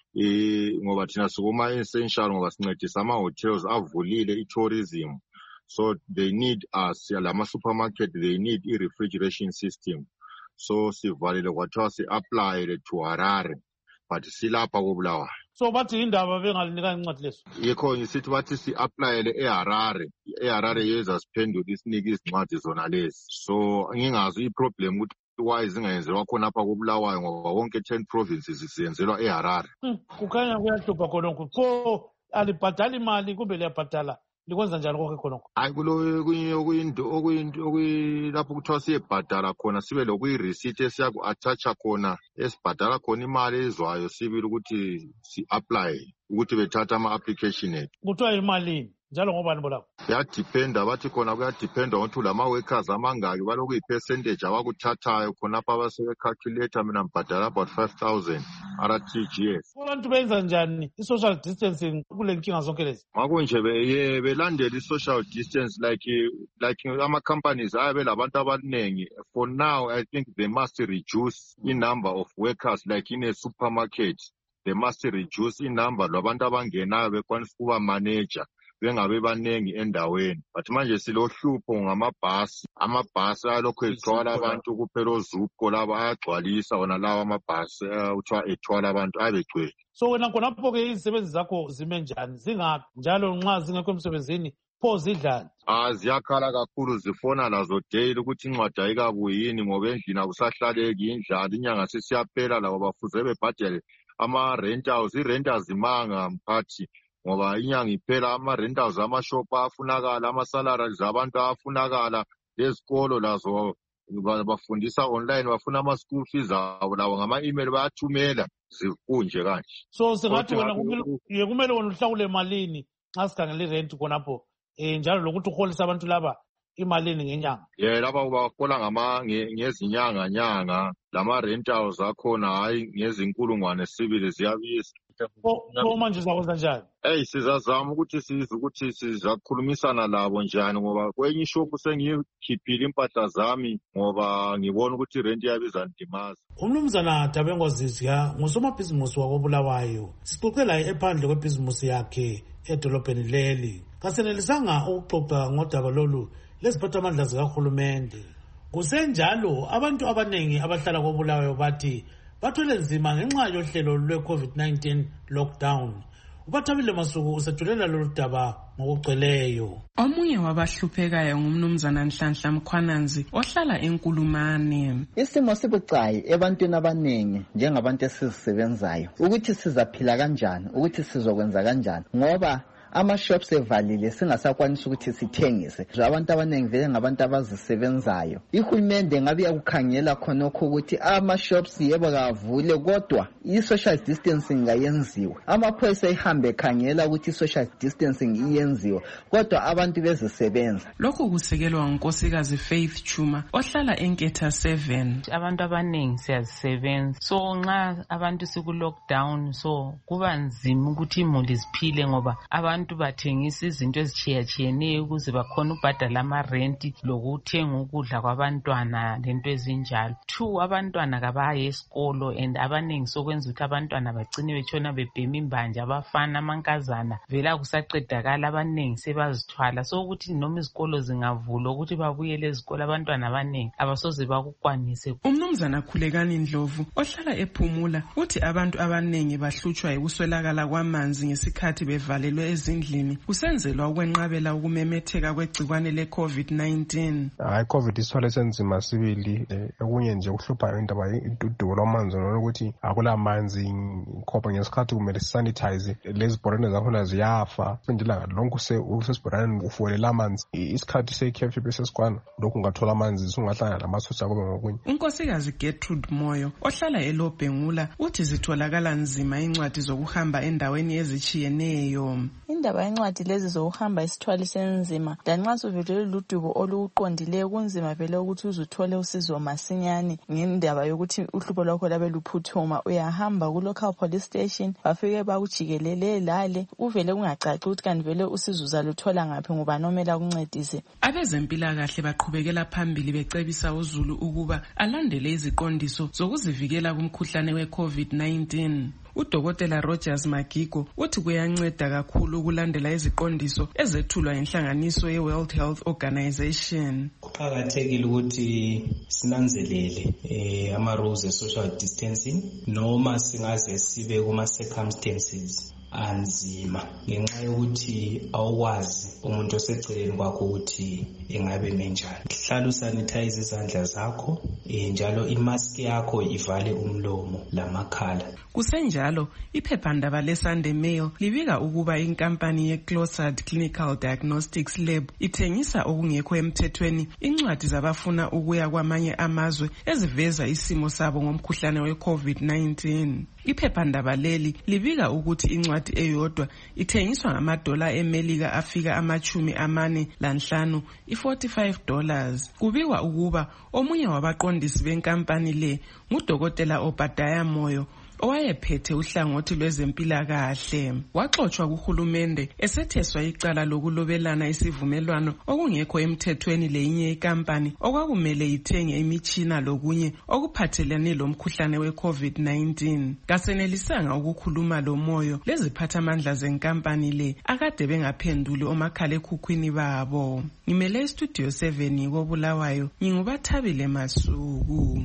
ngoba thina sikuma essential ngoba sincedisa ama-hotels avulile i-tourism. So they need us, lama supermarket, they need a refrigeration system. So sivalile kwathiwa si-apply to Harare, but silapha koBulawayo. So bathi indaba bengalinika incwadi leso? Yekho ngisithi bathi si-applyele eHarare. eHarare yeza siphendula isinike izincwadi zona lezi. So ngingazi i-problem ukuthi why zingayenzelwa khona apha koBulawayo ngoba wonke ten provinces ziyenzelwa eHarare. Kukhanya kuyahlupha khonokho. So alibhadala imali kumbe liyabhadala? Likwenza njalo konke khonokho? Hayi kulo okuyinto okuyinto okuyilapho kuthiwa siyebhadala khona sibe lokuyi-receipt esiyaku-attacha khona esibhadala khona imali ezwayo sibili ukuthi si-apply ukuthi bethatha ama-application ethu. Kuthiwa imalini njalo ngobani bolapho? Kuyadipenda bathi khona kuyadipenda ngokuthi lama-workers amangaki balokhu yi-percentage abakuthathayo khonapha abasebe-calculator mina mbhadala about five thousand R T G S. Abantu benza njani i-social distancing kule nkinga zonke lezi? Makunje be belandela i-social distance like like ama-companies ayabe labantu abaningi. For now I think they must reduce the number of workers like in a supermarket. they must reduce inumber lwabantu abangenayo bekwanisa ukuba manager bengabe baningi endaweni. But manje silohlupho ngamabhasi. Amabhasi alokho ethwala abantu kuphela oZupco laba ayagcwalisa wona lawa amabhasi uthiwa ethwala abantu abegcwele. So wena khonapho ke izisebenzi zakho zime njani? Zingakho njalo nxa zingekho emsebenzini pho zidlani? Ah, ziyakhala kakhulu, zifona lazo daily ukuthi incwadi ayikabuyini ngoba endlini akusahlaleki indlala, inyanga sesiyaphela labo bafuze bebhadele ama-rentals. I-rentals imanga mphathi ngoba inyanga iphela, ama-rentals amashop afunakala, ama-salaries abantu afunakala, lezikolo lazo bafundisa online bafuna ama-school fees abo labo ngama-email bayathumela zikunje kanje. So singathi wena kumele wena uhlawule malini nxa sikhangela irent khonapho um njalo lokuthi uholisa abantu laba imalini ngenyanga? Ye laba ubahola ngezinyanga nyanga, lama-rentals akhona hayi ngezinkulungwane sibili ziyabiza. Pho manje uzakwenza njani? Hey, sizazama ukuthi sizwe ukuthi sizakhulumisana labo njani ngoba kwenye ishop sengikhiphile impahla zami ngoba ngibona ukuthi rent yabiza ndimaza. Umnumzana Dabengwazizya ngusomabhizimusi wakoBulawayo. Sixoxe laye ephandle kwebhizimusi yakhe edolobheni leli. Kasenelisanga ukuxoxa ngodaba lolu leziphathamandla zikahulumende. Kusenjalo abantu abanengi abahlala koBulawayo bathi bathwele nzima ngenxa yohlelo lwe-COVID nineteen lockdown. Ubathabile Masuku usethulela lolu daba ngokugcweleyo. Omunye wabahluphekayo ngumnumzana Nhlanhla Mkhwananzi ohlala eNkulumane. Isimo sibucayi ebantwini abaningi njengabantu esizisebenzayo ukuthi sizaphila kanjani, ukuthi sizokwenza kanjani ngoba ama-shops evalile singasakwanisa ukuthi sithengise. Abantu abaningi vele ngabantu abazisebenzayo. Ihulumende ngabe yakukhangela khonokho ukuthi ama-shops yebo kavule kodwa i-social distancing ayenziwe. Amaphoyisa ihambe ekhangela ukuthi i-social distancing iyenziwe kodwa abantu bezisebenza. Lokhu kusekelwa ngunkosikazi Faith Chuma ohlala eNketha seven. Abantu abaningi siyazisebenza. So nxa abantu siku-lockdown so kuba nzima ukuthi imuli ziphile ngoba abantu abantu bathengisa izinto ezichiyachiyeneyo ukuze bakhona ubhadala amarenti lokuthenga ukudla kwabantwana lento ezinjalo. Two, abantwana kabaye esikolo and abaningi sokwenza ukuthi abantwana bagcine betshona bebhema imbanje, abafana amankazana vela kusaqedakala abaningi sebazithwala. So ukuthi noma izikolo zingavulwa ukuthi babuyele ezikolo abantwana abaningi abasoze bakukwanise. Umnumzana Khulekani Ndlovu ohlala ePhumula uthi abantu abaningi bahlutshwa yikuswelakala kwamanzi ngesikhathi bevalelwe ezindlini kusenzelwa ukwenqabela ukumemetheka kwegcikwane le-COVID nineteen. Hayi, COVID isithwale senzima sibili. Okunye nje ukuhlupha indaba intuduko lwamanzi nokuthi akula manzi khopha ngesikhathi kumele sanitize lezi bhorane zakhona ziyafa. Indlela lonke usesibhoraneni ufuwelela amanzi isikhathi se-curfew besesikwana lokhu ungathola amanzi sungahlangana lamasotsha kube ngokunye. Unkosikazi Gertrude Moyo ohlala eLobhengula uthi zitholakala nzima incwadi zokuhamba endaweni ezichiyeneyo. Indaba yencwadi lezi zokuhamba isithwali senzima lanxa suvelele ludubo oluqondileyo kunzima vele ukuthi uzuthole usizo masinyane ngendaba yokuthi uhlupho lwakho labe luphuthuma. Uyahamba ku local police station bafike bakujikelele lale uvele kungacaci ukuthi kanti vele usizo uzaluthola ngaphi ngoba nomela kuncedise. Abezempilakahle baqhubekela phambili becebisa uZulu ukuba alandele iziqondiso zokuzivikela kumkhuhlane we-COVID nineteen. Udokotela Rogers Magigo uthi kuyanceda kakhulu ukulandela iziqondiso ezethulwa inhlanganiso ye-World Health Organization. Kuqakathekile ukuthi sinanzelele eh, ama-rules e-social distancing noma singaze sibe kuma-circumstances anzima ngenxa yokuthi awukwazi umuntu oseceleni kwakho ukuthi engabe menjani. Hlala usanitize izandla zakho njalo imask yakho ivale umlomo lamakhala. Kusenjalo iphephandaba leSunday Mail libika ukuba inkampani yeClossard Clinical Diagnostics Lab ithengisa okungekho emthethweni incwadi zabafuna ukuya kwamanye amazwe eziveza isimo sabo ngomkhuhlane we-COVID nineteen. Iphephandaba leli libika ukuthi incwadi eyodwa ithengiswa ngamadola eMelika afika amachumi amane lanhlanu i-forty-five dollars. Kubikwa ukuba omunye wabaqondisi benkampani le ngudokotela Obadiah Moyo owayephethe uhlangothi lwezempilakahle waxoxwa kuhulumende esetheswa icala lokulobelana isivumelwano okungekho emthethweni leyinye ikampani okwakumele ithenge imitshina lokunye okuphathelane lomkhuhlane we-COVID nineteen. Kasenelisanga ukukhuluma lomoyo leziphathamandla zenkampani le akade bengaphenduli omakhalekhukhwini babo. Ngimele Studio seven koBulawayo, ngingubathabile Masuku.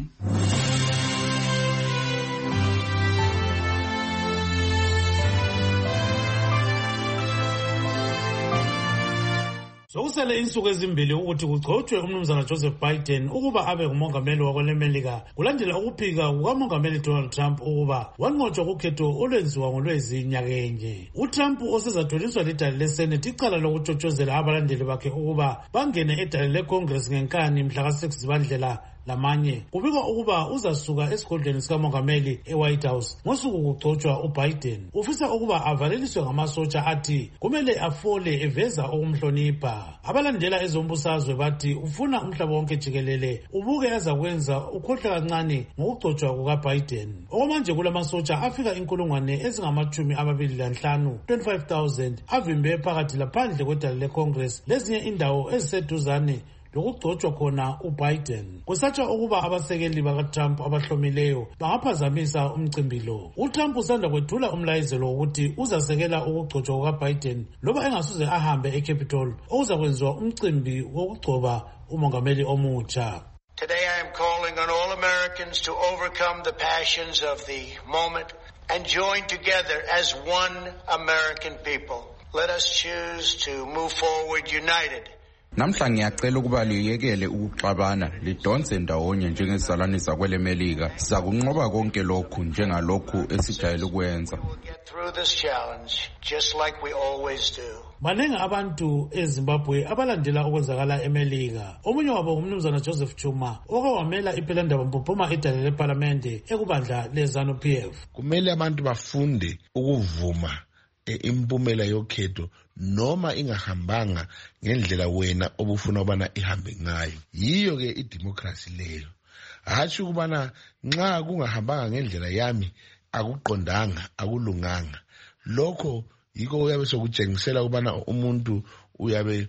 Sokusele insuku ezimbili ukuthi kugcotshwe umnumzana Joseph Biden ukuba abe ngumongameli wakwelemelika kulandela ukuphika kukamongameli Donald Trump ukuba wanqotshwa kukhetho olwenziwa ngolwezi nyakenye. uTrump osezatholiswa lidale leSenate icala lokutshotshozela abalandeli bakhe ukuba bangene edale leCongress ngenkani mhla ka six Zibandlela lamanye. Kubikwa ukuba uzasuka esigodlweni sikamongameli eWhite House ngosuku kugcotshwa uBiden. Ufisa ukuba avaleliswe ngamasotsha athi kumele afole eveza ukumhlonipha. Abalandela ezombusazwe bathi ufuna umhlaba wonke jikelele ubuke ezakwenza ukhohle kancane ngokugcotshwa kukaBiden. Okwamanje kulamasotsha afika inkulungwane ezingamachumi amabili lanhlanu twenty-five thousand avimbe phakathi laphandle kwedale leCongress lezinye indawo eziseduzane lokugcotshwa khona uBiden. Kusatshwa ukuba abasekeli bakaTrump abahlomileyo bangaphazamisa umcimbi lo. uTrump usanda kwethula umlayezelo ukuthi uzasekela ukugcotshwa kukaBiden loba engasuze ahambe eCapitol okuzakwenziwa umcimbi wokugcoba umongameli omutsha. Today I am calling on all Americans to overcome the passions of the moment and join together as one American people. Let us choose to move forward united. Namhla ngiyacela ukuba liyekele ukuxabana lidonse ndawonye njengezizalwane zakwelemelika. Siza kunqoba konke lokhu njengalokhu esijayele ukwenza. Baningi abantu eZimbabwe abalandela okwenzakala eMelika. Omunye wabo ngumnumzana Joseph Chuma okwamela ipelandaba mpophoma edale leParlamente ekubandla leZANU-P F. Kumele abantu bafunde ukuvuma impumela yokhetho noma ingahambanga ngendlela wena obufuna ubana ihambe ngayo. Yiyo ke idemocracy leyo. Hathi ukubana nxa kungahambanga ngendlela yami akuqondanga akulunganga. Lokho yiko uyabe sokutshengisela ubana umuntu uyabe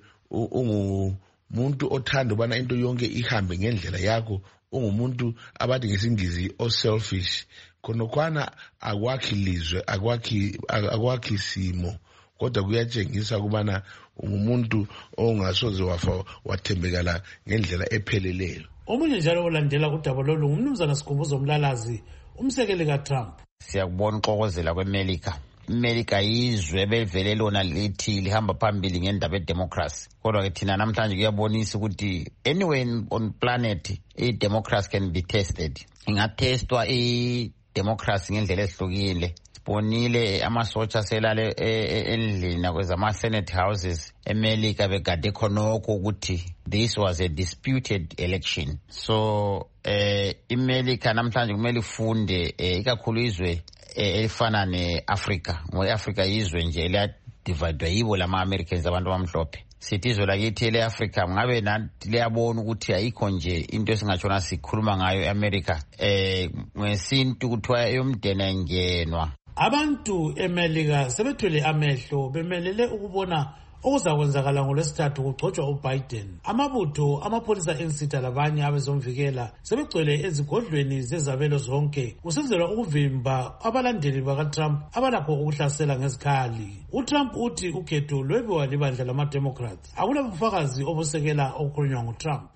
ungumuntu othanda ubana into yonke ihambe ngendlela yakho, ungumuntu abathi ngesingizi o selfish. Konokwana akwakhi lizwe akwakhi akwakhi simo kodwa kuyatshengisa kubana ungumuntu ongasoze wafa wathembekala ngendlela epheleleyo. Omunye njalo olandela udaba lolu ngumnumzana Sikhumbuzo Mlalazi umsekeli kaTrump. Siyakubona uxokozela kweMelika. iMelika yizwe ebevele lona lithi lihamba phambili ngendaba yedemocracy. Kodwa ke thina namhlanje kuyabonisa ukuthi anywhere on planet i-democracy can be tested. Ingatestwa i democracy ngendlela ezihlukile. Sibonile amasotsha selale endlini nakwezama Senate houses eMelika begade khonokho ukuthi this was a disputed election. So eh iMelika namhlanje kumele ifunde ikakhulu izwe elifana neAfrica. Ngoba iAfrica izwe nje liya divide yibo lama Americans abantu abamhlophe. Sithi izwe lakithi leAfrica ngabe nathi liyabona ukuthi ayikho nje into esingachona sikhuluma ngayo eAmerica eh ngesintu kuthiwa eyomdeni engenwa. Abantu eMelika sebethwele amehlo bemelele ukubona okuzakwenzakala ngolwesithathu kugcotshwa uBiden. Amabutho amapholisa ensitha labanye abezomvikela sebegcwele ezigodlweni zezabelo zonke kusenzelwa ukuvimba abalandeli bakaTrump abalakho ukuhlasela ngezikhali. uTrump uthi ukhetho lwebiwa libandla lama-Democrats akulabufakazi obusekela okukhulunywa nguTrump.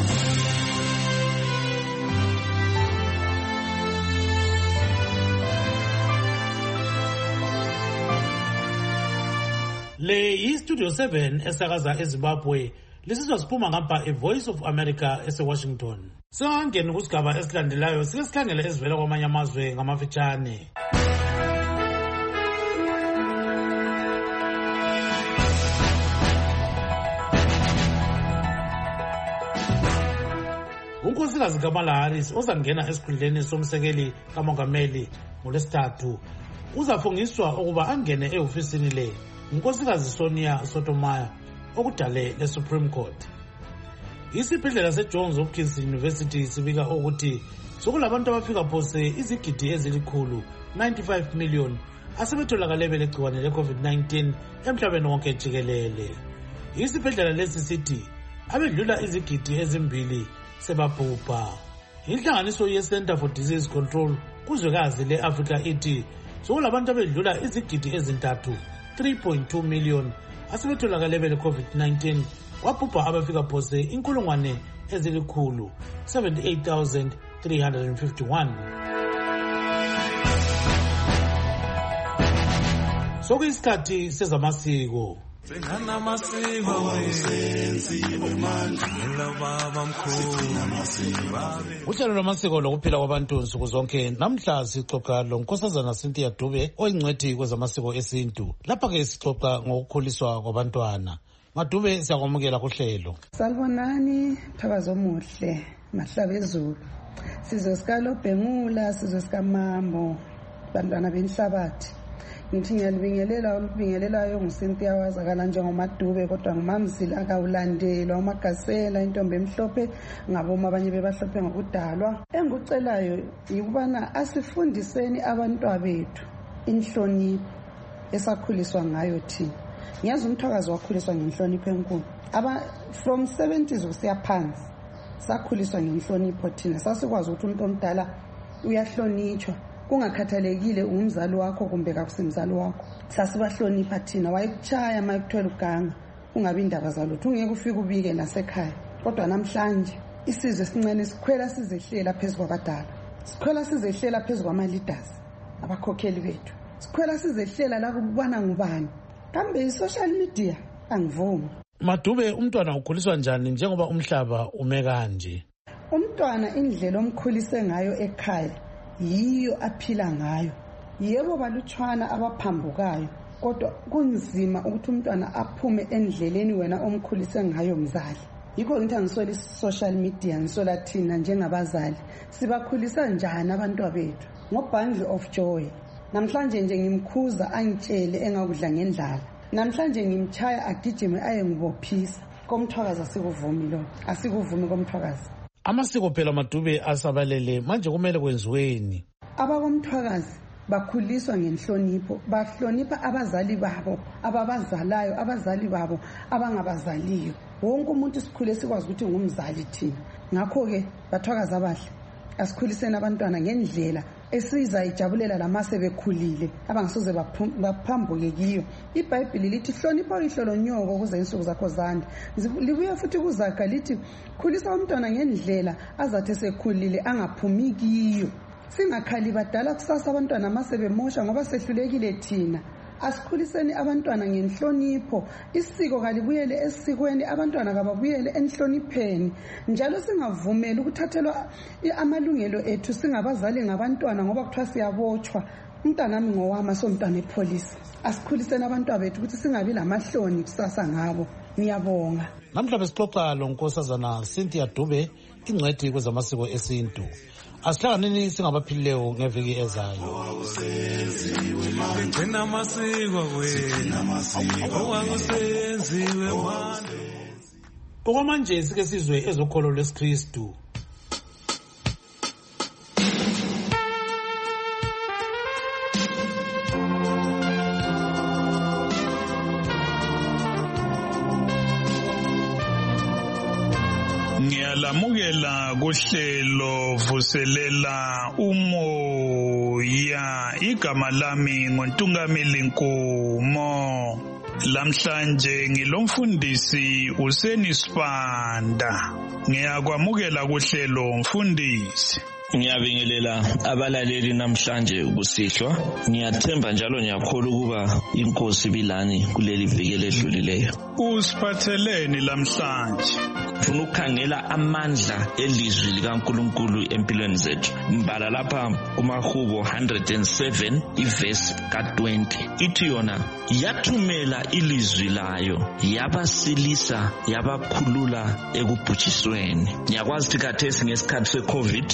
Le yi-Studio seven esakaza eZimbabwe lisizwa siphuma ngapha eVoice of America eseWashington. Singangeni kusigaba esilandelayo sike sikhangele ezivela kwamanye amazwe ngamafitshane. uNkosikazi Kamala Harris ozangena esikhundleni somsekeli kamongameli ngolwesithathu uzafungiswa ukuba angene ehofisini le uNkosikazi Sonia Sotomayor okudale leSupreme Court. Isibhedlela seJohns Hopkins University sibika ukuthi sokulabantu abafika phose izigidi ezilikhulu ninety-five million asebetholakale belegciwane le-covid nineteen emhlabeni wonke jikelele. Isibhedlela lesi sithi abedlula izigidi ezimbili sebabhubha. Inhlanganiso ye-Center for Disease Control kuzwekazi le-Africa ithi sokulabantu abedlula izigidi ezintathu three point two million asebetholakale bele-covid nineteen kwabhubha abafika phose inkulungwane ezilikhulu seventy-eight thousand three hundred fifty-one. Sokuyisikhathi sezamasiko. Uhlelo lwamasiko lokuphila kwabantu nsuku zonke namhla sixoxa lonkosazana Cynthia Dube oyingcwethi kwezamasiko esintu. Lapha-ke sixoxa ngokukhuliswa kwabantwana. Madube siyakwamukela kuhlelo. Salibonani, Thakazo Muhle, Mahlabezulu. Sizwe sikalobhengula, sizwe sikamambo, bantwana benhlabathi. Ngithi ngiyalibingelela olubingelelayo nguCynthia wazakala njengoMadube kodwa ngumamzila akawulandelwa uMagasela intombi emhlophe ngaboma abanye bebahlophe ngokudalwa. Engikucelayo yikubana asifundiseni abantwana bethu inhlonipho esakhuliswa ngayo thina. Ngiyazi uMthakazi wakhuliswa ngenhlonipho enkulu. Aba from seventies kusiya phansi sakhuliswa ngenhlonipho thina. Sasikwazi ukuthi umuntu omdala uyahlonitshwa kungakhathalekile umzali wakho kumbe kakusimzali wakho. Sasibahlonipha thina, wayekuchaya mayekuthola uganga ungabi indaba zalutho ungeke ufike ubike nasekhaya. Kodwa namhlanje isizwe sincane sikhwela sizehlela phezulu kwabadala, sikhwela sizehlela phezulu kwama-leaders abakhokheli bethu, sikhwela sizehlela la kubana ngubani. Kambe i-social media angivumi. Madube, umntwana ukhuliswa njani njengoba umhlaba ume kanje? Umntwana indlela omkhulise ngayo ekhaya yiyo aphila ngayo. Yebo balutshwana abaphambukayo kodwa kunzima ukuthi umntwana aphume endleleni wena omkhulise ngayo mzali. Yikho ngithi angisola i-social media, ngisola thina njengabazali sibakhulisa njani abantwana bethu ngo-bundle of joy. Namhlanje nje ngimkhuza angitshele engakudla ngendlala, namhlanje ngimchaya agijime aye ngibophisa. KoMthwakazi asikuvumi lo, asikuvumi koMthwakazi. Amasiko phela Madube asabalele, manje kumele kwenziweni? AbakoMthwakazi bakhuliswa ngenhlonipho, bahlonipha abazali babo ababazalayo, abazali babo abangabazaliyo. Wonke umuntu sikhule sikwazi ukuthi ngumzali thina. Ngakho-ke bathwakazi abahle, asikhuliseni abantwana ngendlela esizayijabulela lamase bekhulile abangasoze baphambuke kiyo. IBhayibheli lithi hlonipha uyihlo lonyoko ukuze insuku zakho zande. Libuye futhi kuZaga lithi khulisa umntwana ngendlela azathi sekhulile angaphumi kiyo. Singakhali badala kusasa abantwana mase bemosha ngoba sehlulekile thina. Asikhuliseni abantwana ngenhlonipho, isiko kalibuyele esikweni, abantwana kababuyele enhlonipheni. Njalo singavumeli ukuthathelwa amalungelo ethu singabazali ngabantwana ngoba kuthiwa siyabotshwa. Umntanami ngowami somntwana epolice. Asikhuliseni abantwana bethu ukuthi singabi lamahloni kusasa ngabo. Ngiyabonga. Namhla besixoxa lonkosazana Cynthia Dube, ingcwethi kwezamasiko esintu. Asihlanganeni singabaphilileyo ngeviki ezayo. Okwamanje sike sizwe ezokholo lwesikristu. Ngiyalamukela kuhlelo vuselela umoya, igama lami ngoNtungamili Nkomo. Lamhlanje ngilomfundisi Useni Sibanda. Ngiyakwamukela kuhlelo mfundisi. Ngiyabingelela abalaleli namhlanje kusihlwa. Ngiyathemba njalo ngiyakholwa ukuba inkosi bilani kuleli viki ledlulileyo. Usiphatheleni lamhlanje? Ufuna ukukhangela amandla elizwi likaNkulunkulu empilweni zethu. Mbala lapha kumahubo one hundred seven ivesi ka twenty. Ithi yona yathumela ilizwi layo yabasilisa yabakhulula ekubhutshisweni. Ngiyakwazi ukuthi khathesi ngesikhathi seCovid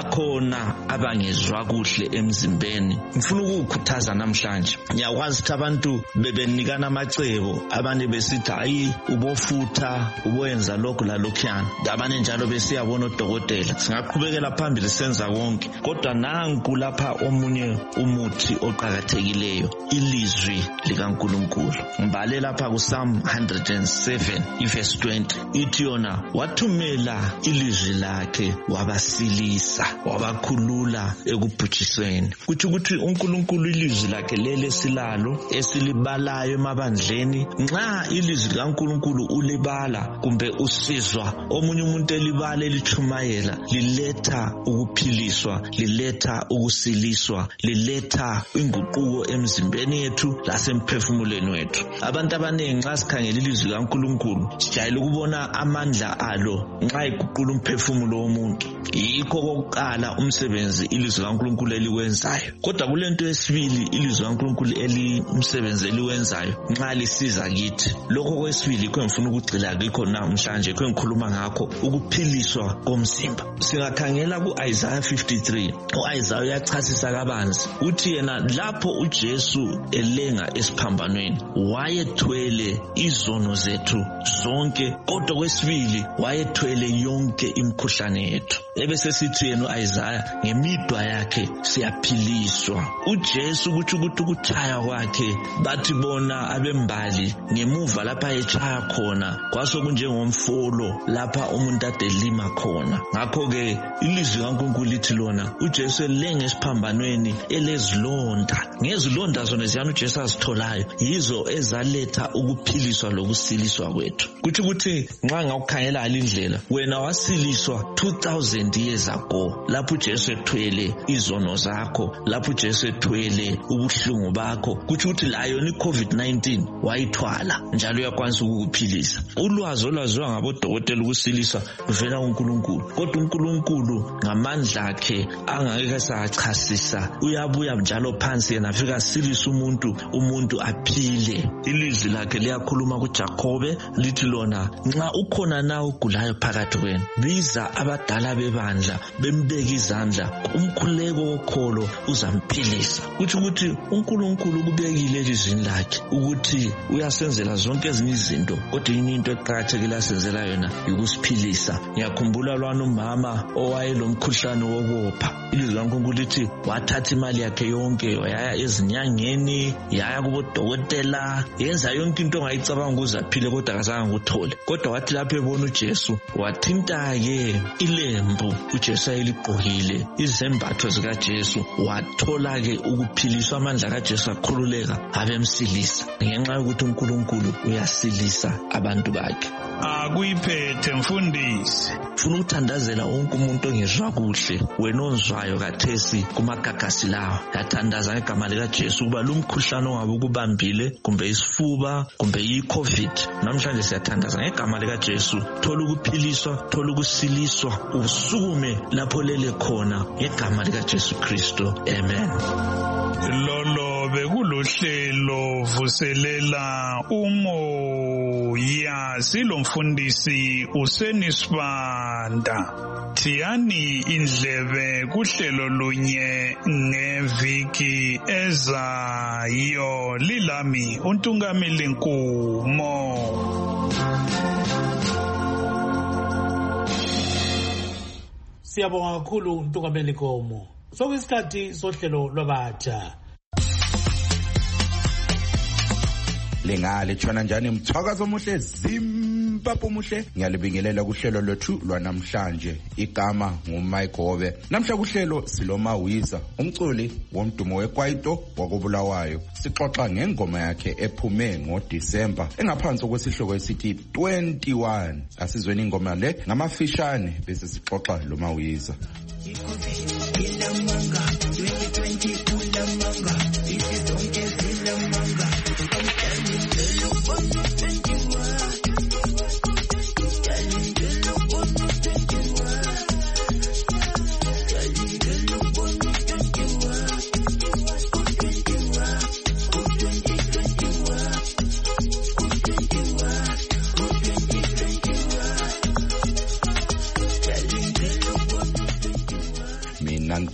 bakhona abangezwa kuhle emzimbeni. Ngifuna ukukhuthaza namhlanje. Ngiyakwazi ukuthi abantu bebenikana amacebo, abanye besithi hayi ubofutha, uboyenza lokhu la lokhuyana. Abanye njalo besiyabona odokotela. Singaqhubekela phambili senza konke. Kodwa nanku lapha omunye umuthi oqhakathekileyo, ilizwi likaNkulunkulu. Ngibale lapha ku Psalm one hundred seven verse twenty. Ithi yona wathumela ilizwi lakhe wabasilisa, wabakhulula ekubhujisweni. Kuthi ukuthi uNkulunkulu ilizwi lakhe lele silalo esilibalayo emabandleni. Nxa ilizwi likaNkulunkulu ulibala kumbe usizwa omunye umuntu elibala elichumayela, liletha ukuphiliswa, liletha ukusiliswa, liletha inguquko emzimbeni yethu lasemphefumulweni wethu. Abantu abaningi nxa sikhangela ilizwi likaNkulunkulu sijayele ukubona amandla alo nxa iguqula umphefumulo womuntu. Yikho kokuqala umsebenzi ilizwi likaNkulunkulu eliwenzayo. Kodwa kulento yesibili ilizwi likaNkulunkulu elimsebenzi eliwenzayo nxa lisiza kithi. Lokho kwesibili kho ngifuna ukugcila kikho namhlanje, kho ngikhuluma ngakho ukuphiliswa komzimba. Singakhangela ku Isaiah fifty-three, uIsaiah uyachasisa kabanzi uthi yena lapho uJesu elenga esiphambanweni wayethwele izono zethu zonke, kodwa kwesibili wayethwele yonke imikhuhlane yethu. Ebese sithi yena uIsaiah ngemidwa yakhe siyaphiliswa. uJesu kuthi ukuthi ukuchaya kwakhe bathi bona abembali ngemuva lapha echaya khona kwasokunjengomfolo lapha umuntu adelima khona. Ngakho ke ilizwi kaNkulunkulu lithi lona uJesu elenge esiphambanweni elezilonda. Ngezilonda zona ziyana uJesu azitholayo yizo ezaletha ukuphiliswa lokusiliswa kwethu. Kuthi ukuthi nxa ngawukhangela indlela wena wasiliswa two thousand years ago, lapho uJesu ethwele izono zakho, lapho uJesu ethwele ubuhlungu bakho. Kuthi ukuthi la yona iCovid nineteen wayithwala njalo uyakwanisa ukukuphilisa. Ulwazi olwaziwa ngabodokotela ukusilisa luvela kuNkulunkulu, kodwa uNkulunkulu ngamandla akhe angeke sachasisa uyabuya njalo phansi yena afika silisa umuntu, umuntu aphile. Ilizwi lakhe liyakhuluma kuJakobe lithi lona nxa ukhona na ugulayo phakathi kwenu, biza abadala bebandla bembeka izandla, umkhuleko wokholo uzamphilisa. Kuthi ukuthi uNkulunkulu kubekile elizwini lakhe ukuthi uyasenzela zonke ezinye izinto, kodwa into eqakathekile asenzela yona ukusiphilisa. Ngiyakhumbula lwana umama owayelomkhuhlane wokopha. Ilizwi laNkulunkulu lithi wathatha imali yakhe yonke waya ezinyangeni, yaya kubodokotela, yenza yonke into ongayicabanga ukuze aphile, kodwa akazange ukuthole. Kodwa wathi lapho ebona uJesu wathinta-ke ilembu uJesu ayeligqokile, izembatho zikaJesu, wathola-ke ukuphiliswa. Amandla kaJesu akhululeka abemsilisa ngenxa yokuthi uNkulunkulu uyasilisa abantu bakhe. Akuyiphethe mfundisi. Funa ukuthandazela wonke umuntu ongezwa kuhle, wena ozwayo kathesi kumagagasi lawa, yathandaza ngegama likaJesu ukuba lumkhuhlane ongabe ukubambile kumbe isifuba kumbe iCovid, namhlanje siyathandaza ngegama likaJesu, thola ukuphiliswa, thola ukusiliswa, usukume lapho lele khona ngegama likaJesu Kristu. Amen. Lolo bekulohlelo vuselela umoya, silomfundisi uSenisibanda. Thiyani indlebe kuhlelo lunye ngeviki ezayo. Lilami uNtungameli Nkumo. Siyabonga kakhulu uNtungameli Nkumo. Sokuyisikhathi sohlelo lwabatsha. Lengale tshona njani mthwakazo omuhle Zimbabwe muhle, ngiyalibingelela kuhlelo lwethu lwanamhlanje. Igama nguMayigobe. Namhla kuhlelo siloma Wiza, umculi womdumo weKwaito wakobulawayo. Sixoxa ngengoma yakhe ephume ngoDisemba engaphansi kwesihloko esithi twenty-one. Asizweni ingoma le ngamafishane bese sixoxa lo Wiza. Ilamanga twenty twenty ulamanga ithi zonke zilamanga amthandelo bona twenty-one thandelo bona twenty-one thandelo bona twenty-one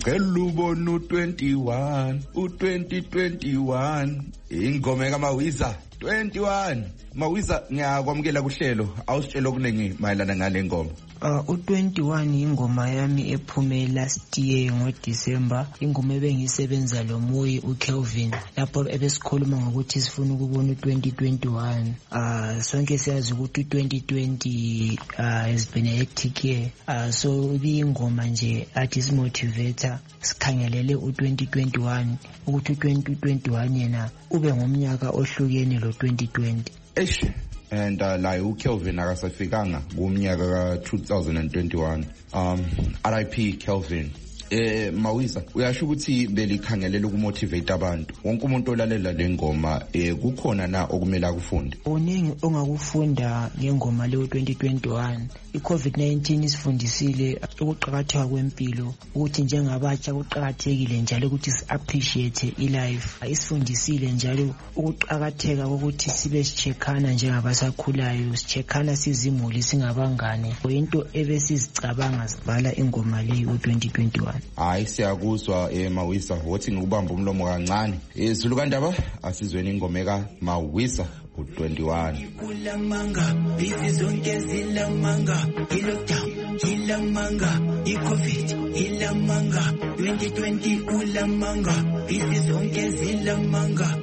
Kelubona u twenty-one, u twenty twenty-one. Ingoma kaMawiza twenty-one. Mawiza ngiyakwamukela kuhlelo. Awusitshela okuningi mayelana ngale ngoma. Uh, u twenty-one ingoma yami ephume last year ngoDecember, ingoma ebengisebenza lo Moyi uKelvin lapho ebesikhuluma ngokuthi sifuna ukubona u twenty twenty-one. Uh, sonke siyazi ukuthi u twenty twenty uh, has been a hectic year. Uh, so ingoma nje athi simotivator sikhangelele u twenty twenty-one ukuthi u twenty twenty-one yena ube ngomnyaka ohlukene lo twenty twenty. Eish. And uh, la uKelvin akasafikanga kumnyaka ka two thousand twenty-one. Um R I P Kelvin. Eh Mawiza uyasho ukuthi belikhangelela ukumotivate abantu. Wonke umuntu olalela le ngoma eh kukhona na okumele akufunde. Oningi ongakufunda ngengoma le twenty twenty-one. I-COVID nineteen isifundisile ukuqhakatheka kwempilo, ukuthi njengabatsha kuqhakathekile njalo ukuthi si-appreciate i-life. Isifundisile njalo ukuqhakatheka kokuthi sibe sicheckana njengabasakhulayo, sicheckana sizimuli singabangane. Into ebesizicabanga sibhala ingoma le twenty twenty-one. Hayi siyakuzwa eh Mawiza wothi ngikubamba umlomo kancane. Izulu kandaba asizweni ingoma ka Mawiza u twenty-one. Ulamanga bizi zonke zilamanga, i-lockdown ilamanga, i-COVID ilamanga, twenty twenty ulamanga bizi zonke zilamanga.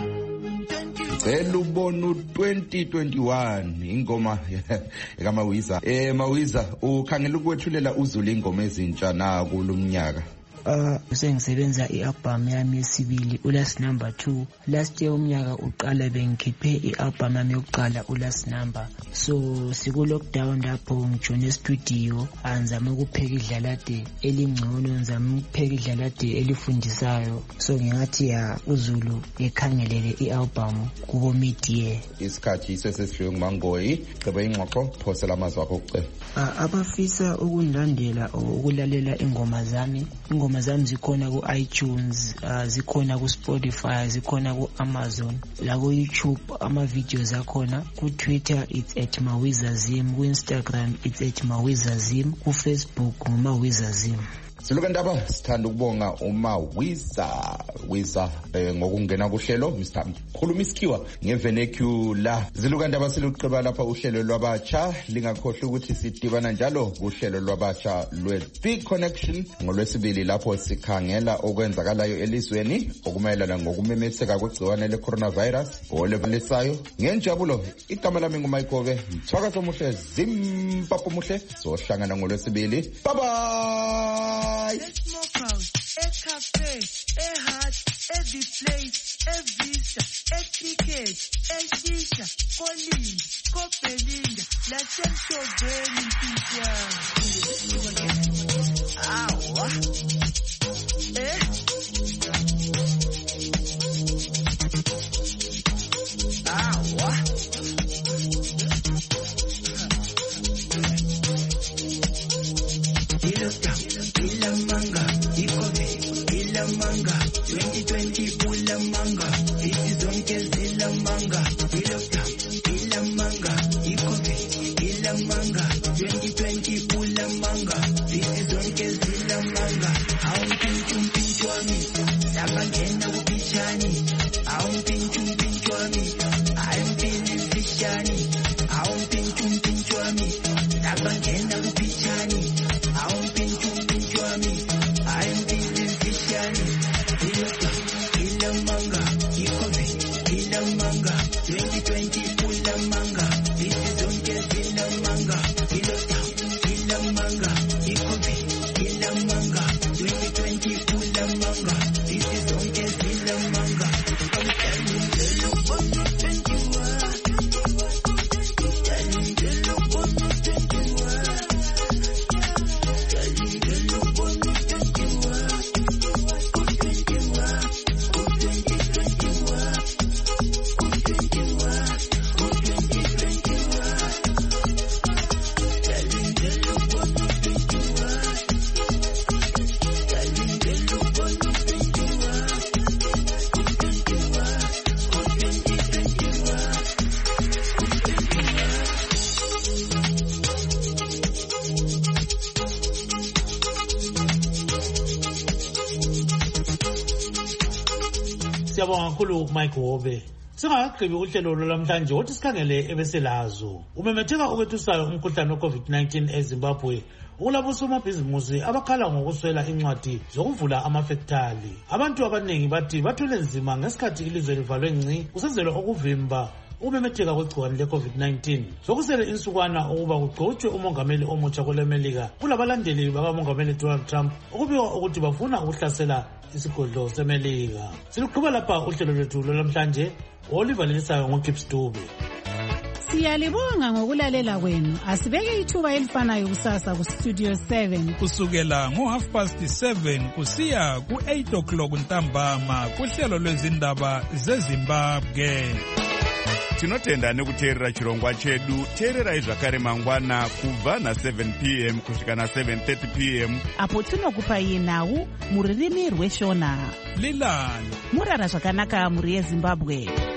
Cela ubona u twenty twenty-one ingoma kaMawiza. Eh Mawiza ukhangela ukwethulela uZulu ingoma ezintsha na kulumnyaka. Uh, sengisebenza i-album yami yesibili uLast Number two. Last year umnyaka uqala bengikhiphe i-album yami yokuqala uLast Number. So siku lockdown lapho ngijone e-studio anzama ukupheka idlalade elingcono, ngizama ukupheka idlalade elifundisayo. So ngingathi ya uZulu ekhangelele i-album kubo media. Isikhathi sesesihlwe nguMangoyi, ceba ingxoxo phosela amazwi akho kucela. Uh, abafisa ukulandela ukulalela ingoma zami, ingoma zami zikhona ku iTunes, uh, zikhona ku Spotify, zikhona ku Amazon, la ku YouTube ama videos akhona, ku Twitter it's at Mawiza Zim, ku Instagram it's at Mawiza Zim, ku Facebook Mawiza Zim. Silukandaba sithanda ukubonga uMawiza Wiza eh, ngokungena kuhlelo Mister Khuluma Isikhiwa ngevernacular. Zilukandaba siluqheba lapha uhlelo lwabatsha, lingakhohle ukuthi sidibana njalo kuhlelo lwabatsha lwe-Big Connection ngolwesibili lapho sikhangela okwenzakalayo elizweni okumayelana ngokumemetheka kwegciwane le-coronavirus olevelisayo. Ngenjabulo igama lami nguMayikhove Mthwaka Somuhle Zimpapho Muhle, sohlangana ngolwesibili. Bye bye. Smokehouse, a cafe, a hut, a display, a vista, a ticket, a shisha, calling, copelinda, la semshoveni pizza. Awa. Eh? Awa. Ilamanga, i-COVID, ilamanga, twenty twenty ulamanga, isizonke zilamanga, i-lockdown, ilamanga, i-COVID, ilamanga, twenty twenty ulamanga, isizonke zilamanga. Awumpintshu mpintshu wami, sabangena kupichani, awumpintshu mpintshu wami, ayimpini mfishani, awumpintshu mpintshu wami, sabangena kupichani, awumpintshu mpintshu wami, ayimpini mfishani, ilamanga, i-COVID, ilamanga, twenty twenty ulamanga, isizonke zilamanga, i-lockdown, ilamanga, i-COVID, ilamanga, twenty twenty ulamanga, isizonke zilamanga. Siyabonga kakhulu Mike Hobe. Singakagqibi uhlelo lwamhlanje wothi sikhangele ebeselazo. Umemetheka okwethusayo umkhuhlane we-COVID nineteen eZimbabwe. Ulabo somabhizimusi abakhala ngokuswela incwadi zokuvula amafektali. Abantu abaningi bathi bathole nzima ngesikhathi ilizwe livalwe ngci kusenzelwa ukuvimba umemetheka kwegciwane le-COVID nineteen. Sokusele insukwana ukuba kugcotshwe umongameli omutsha kwelemelika kulabalandeli bakamongameli Donald Trump okubikwa ukuthi bafuna ukuhlasela isigodlo semelika. Siluqhuba lapha uhlelo lwethu lwamhlanje Oliver Lelisayo ngoGibbs Dube. Siyalibonga ngokulalela kwenu. Asibeke ithuba elifanayo kusasa ku Studio seven kusukela ngo half past seven kusiya ku eight o'clock ntambama kuhlelo lwezindaba zeZimbabwe. Tinotenda nekuteerera chirongwa chedu. Teererai zvakare mangwana kubva na seven p m kusvika na seven thirty p m apo tinokupai nhau muririmi rweshona. Lilani murara zvakanaka muri yeZimbabwe.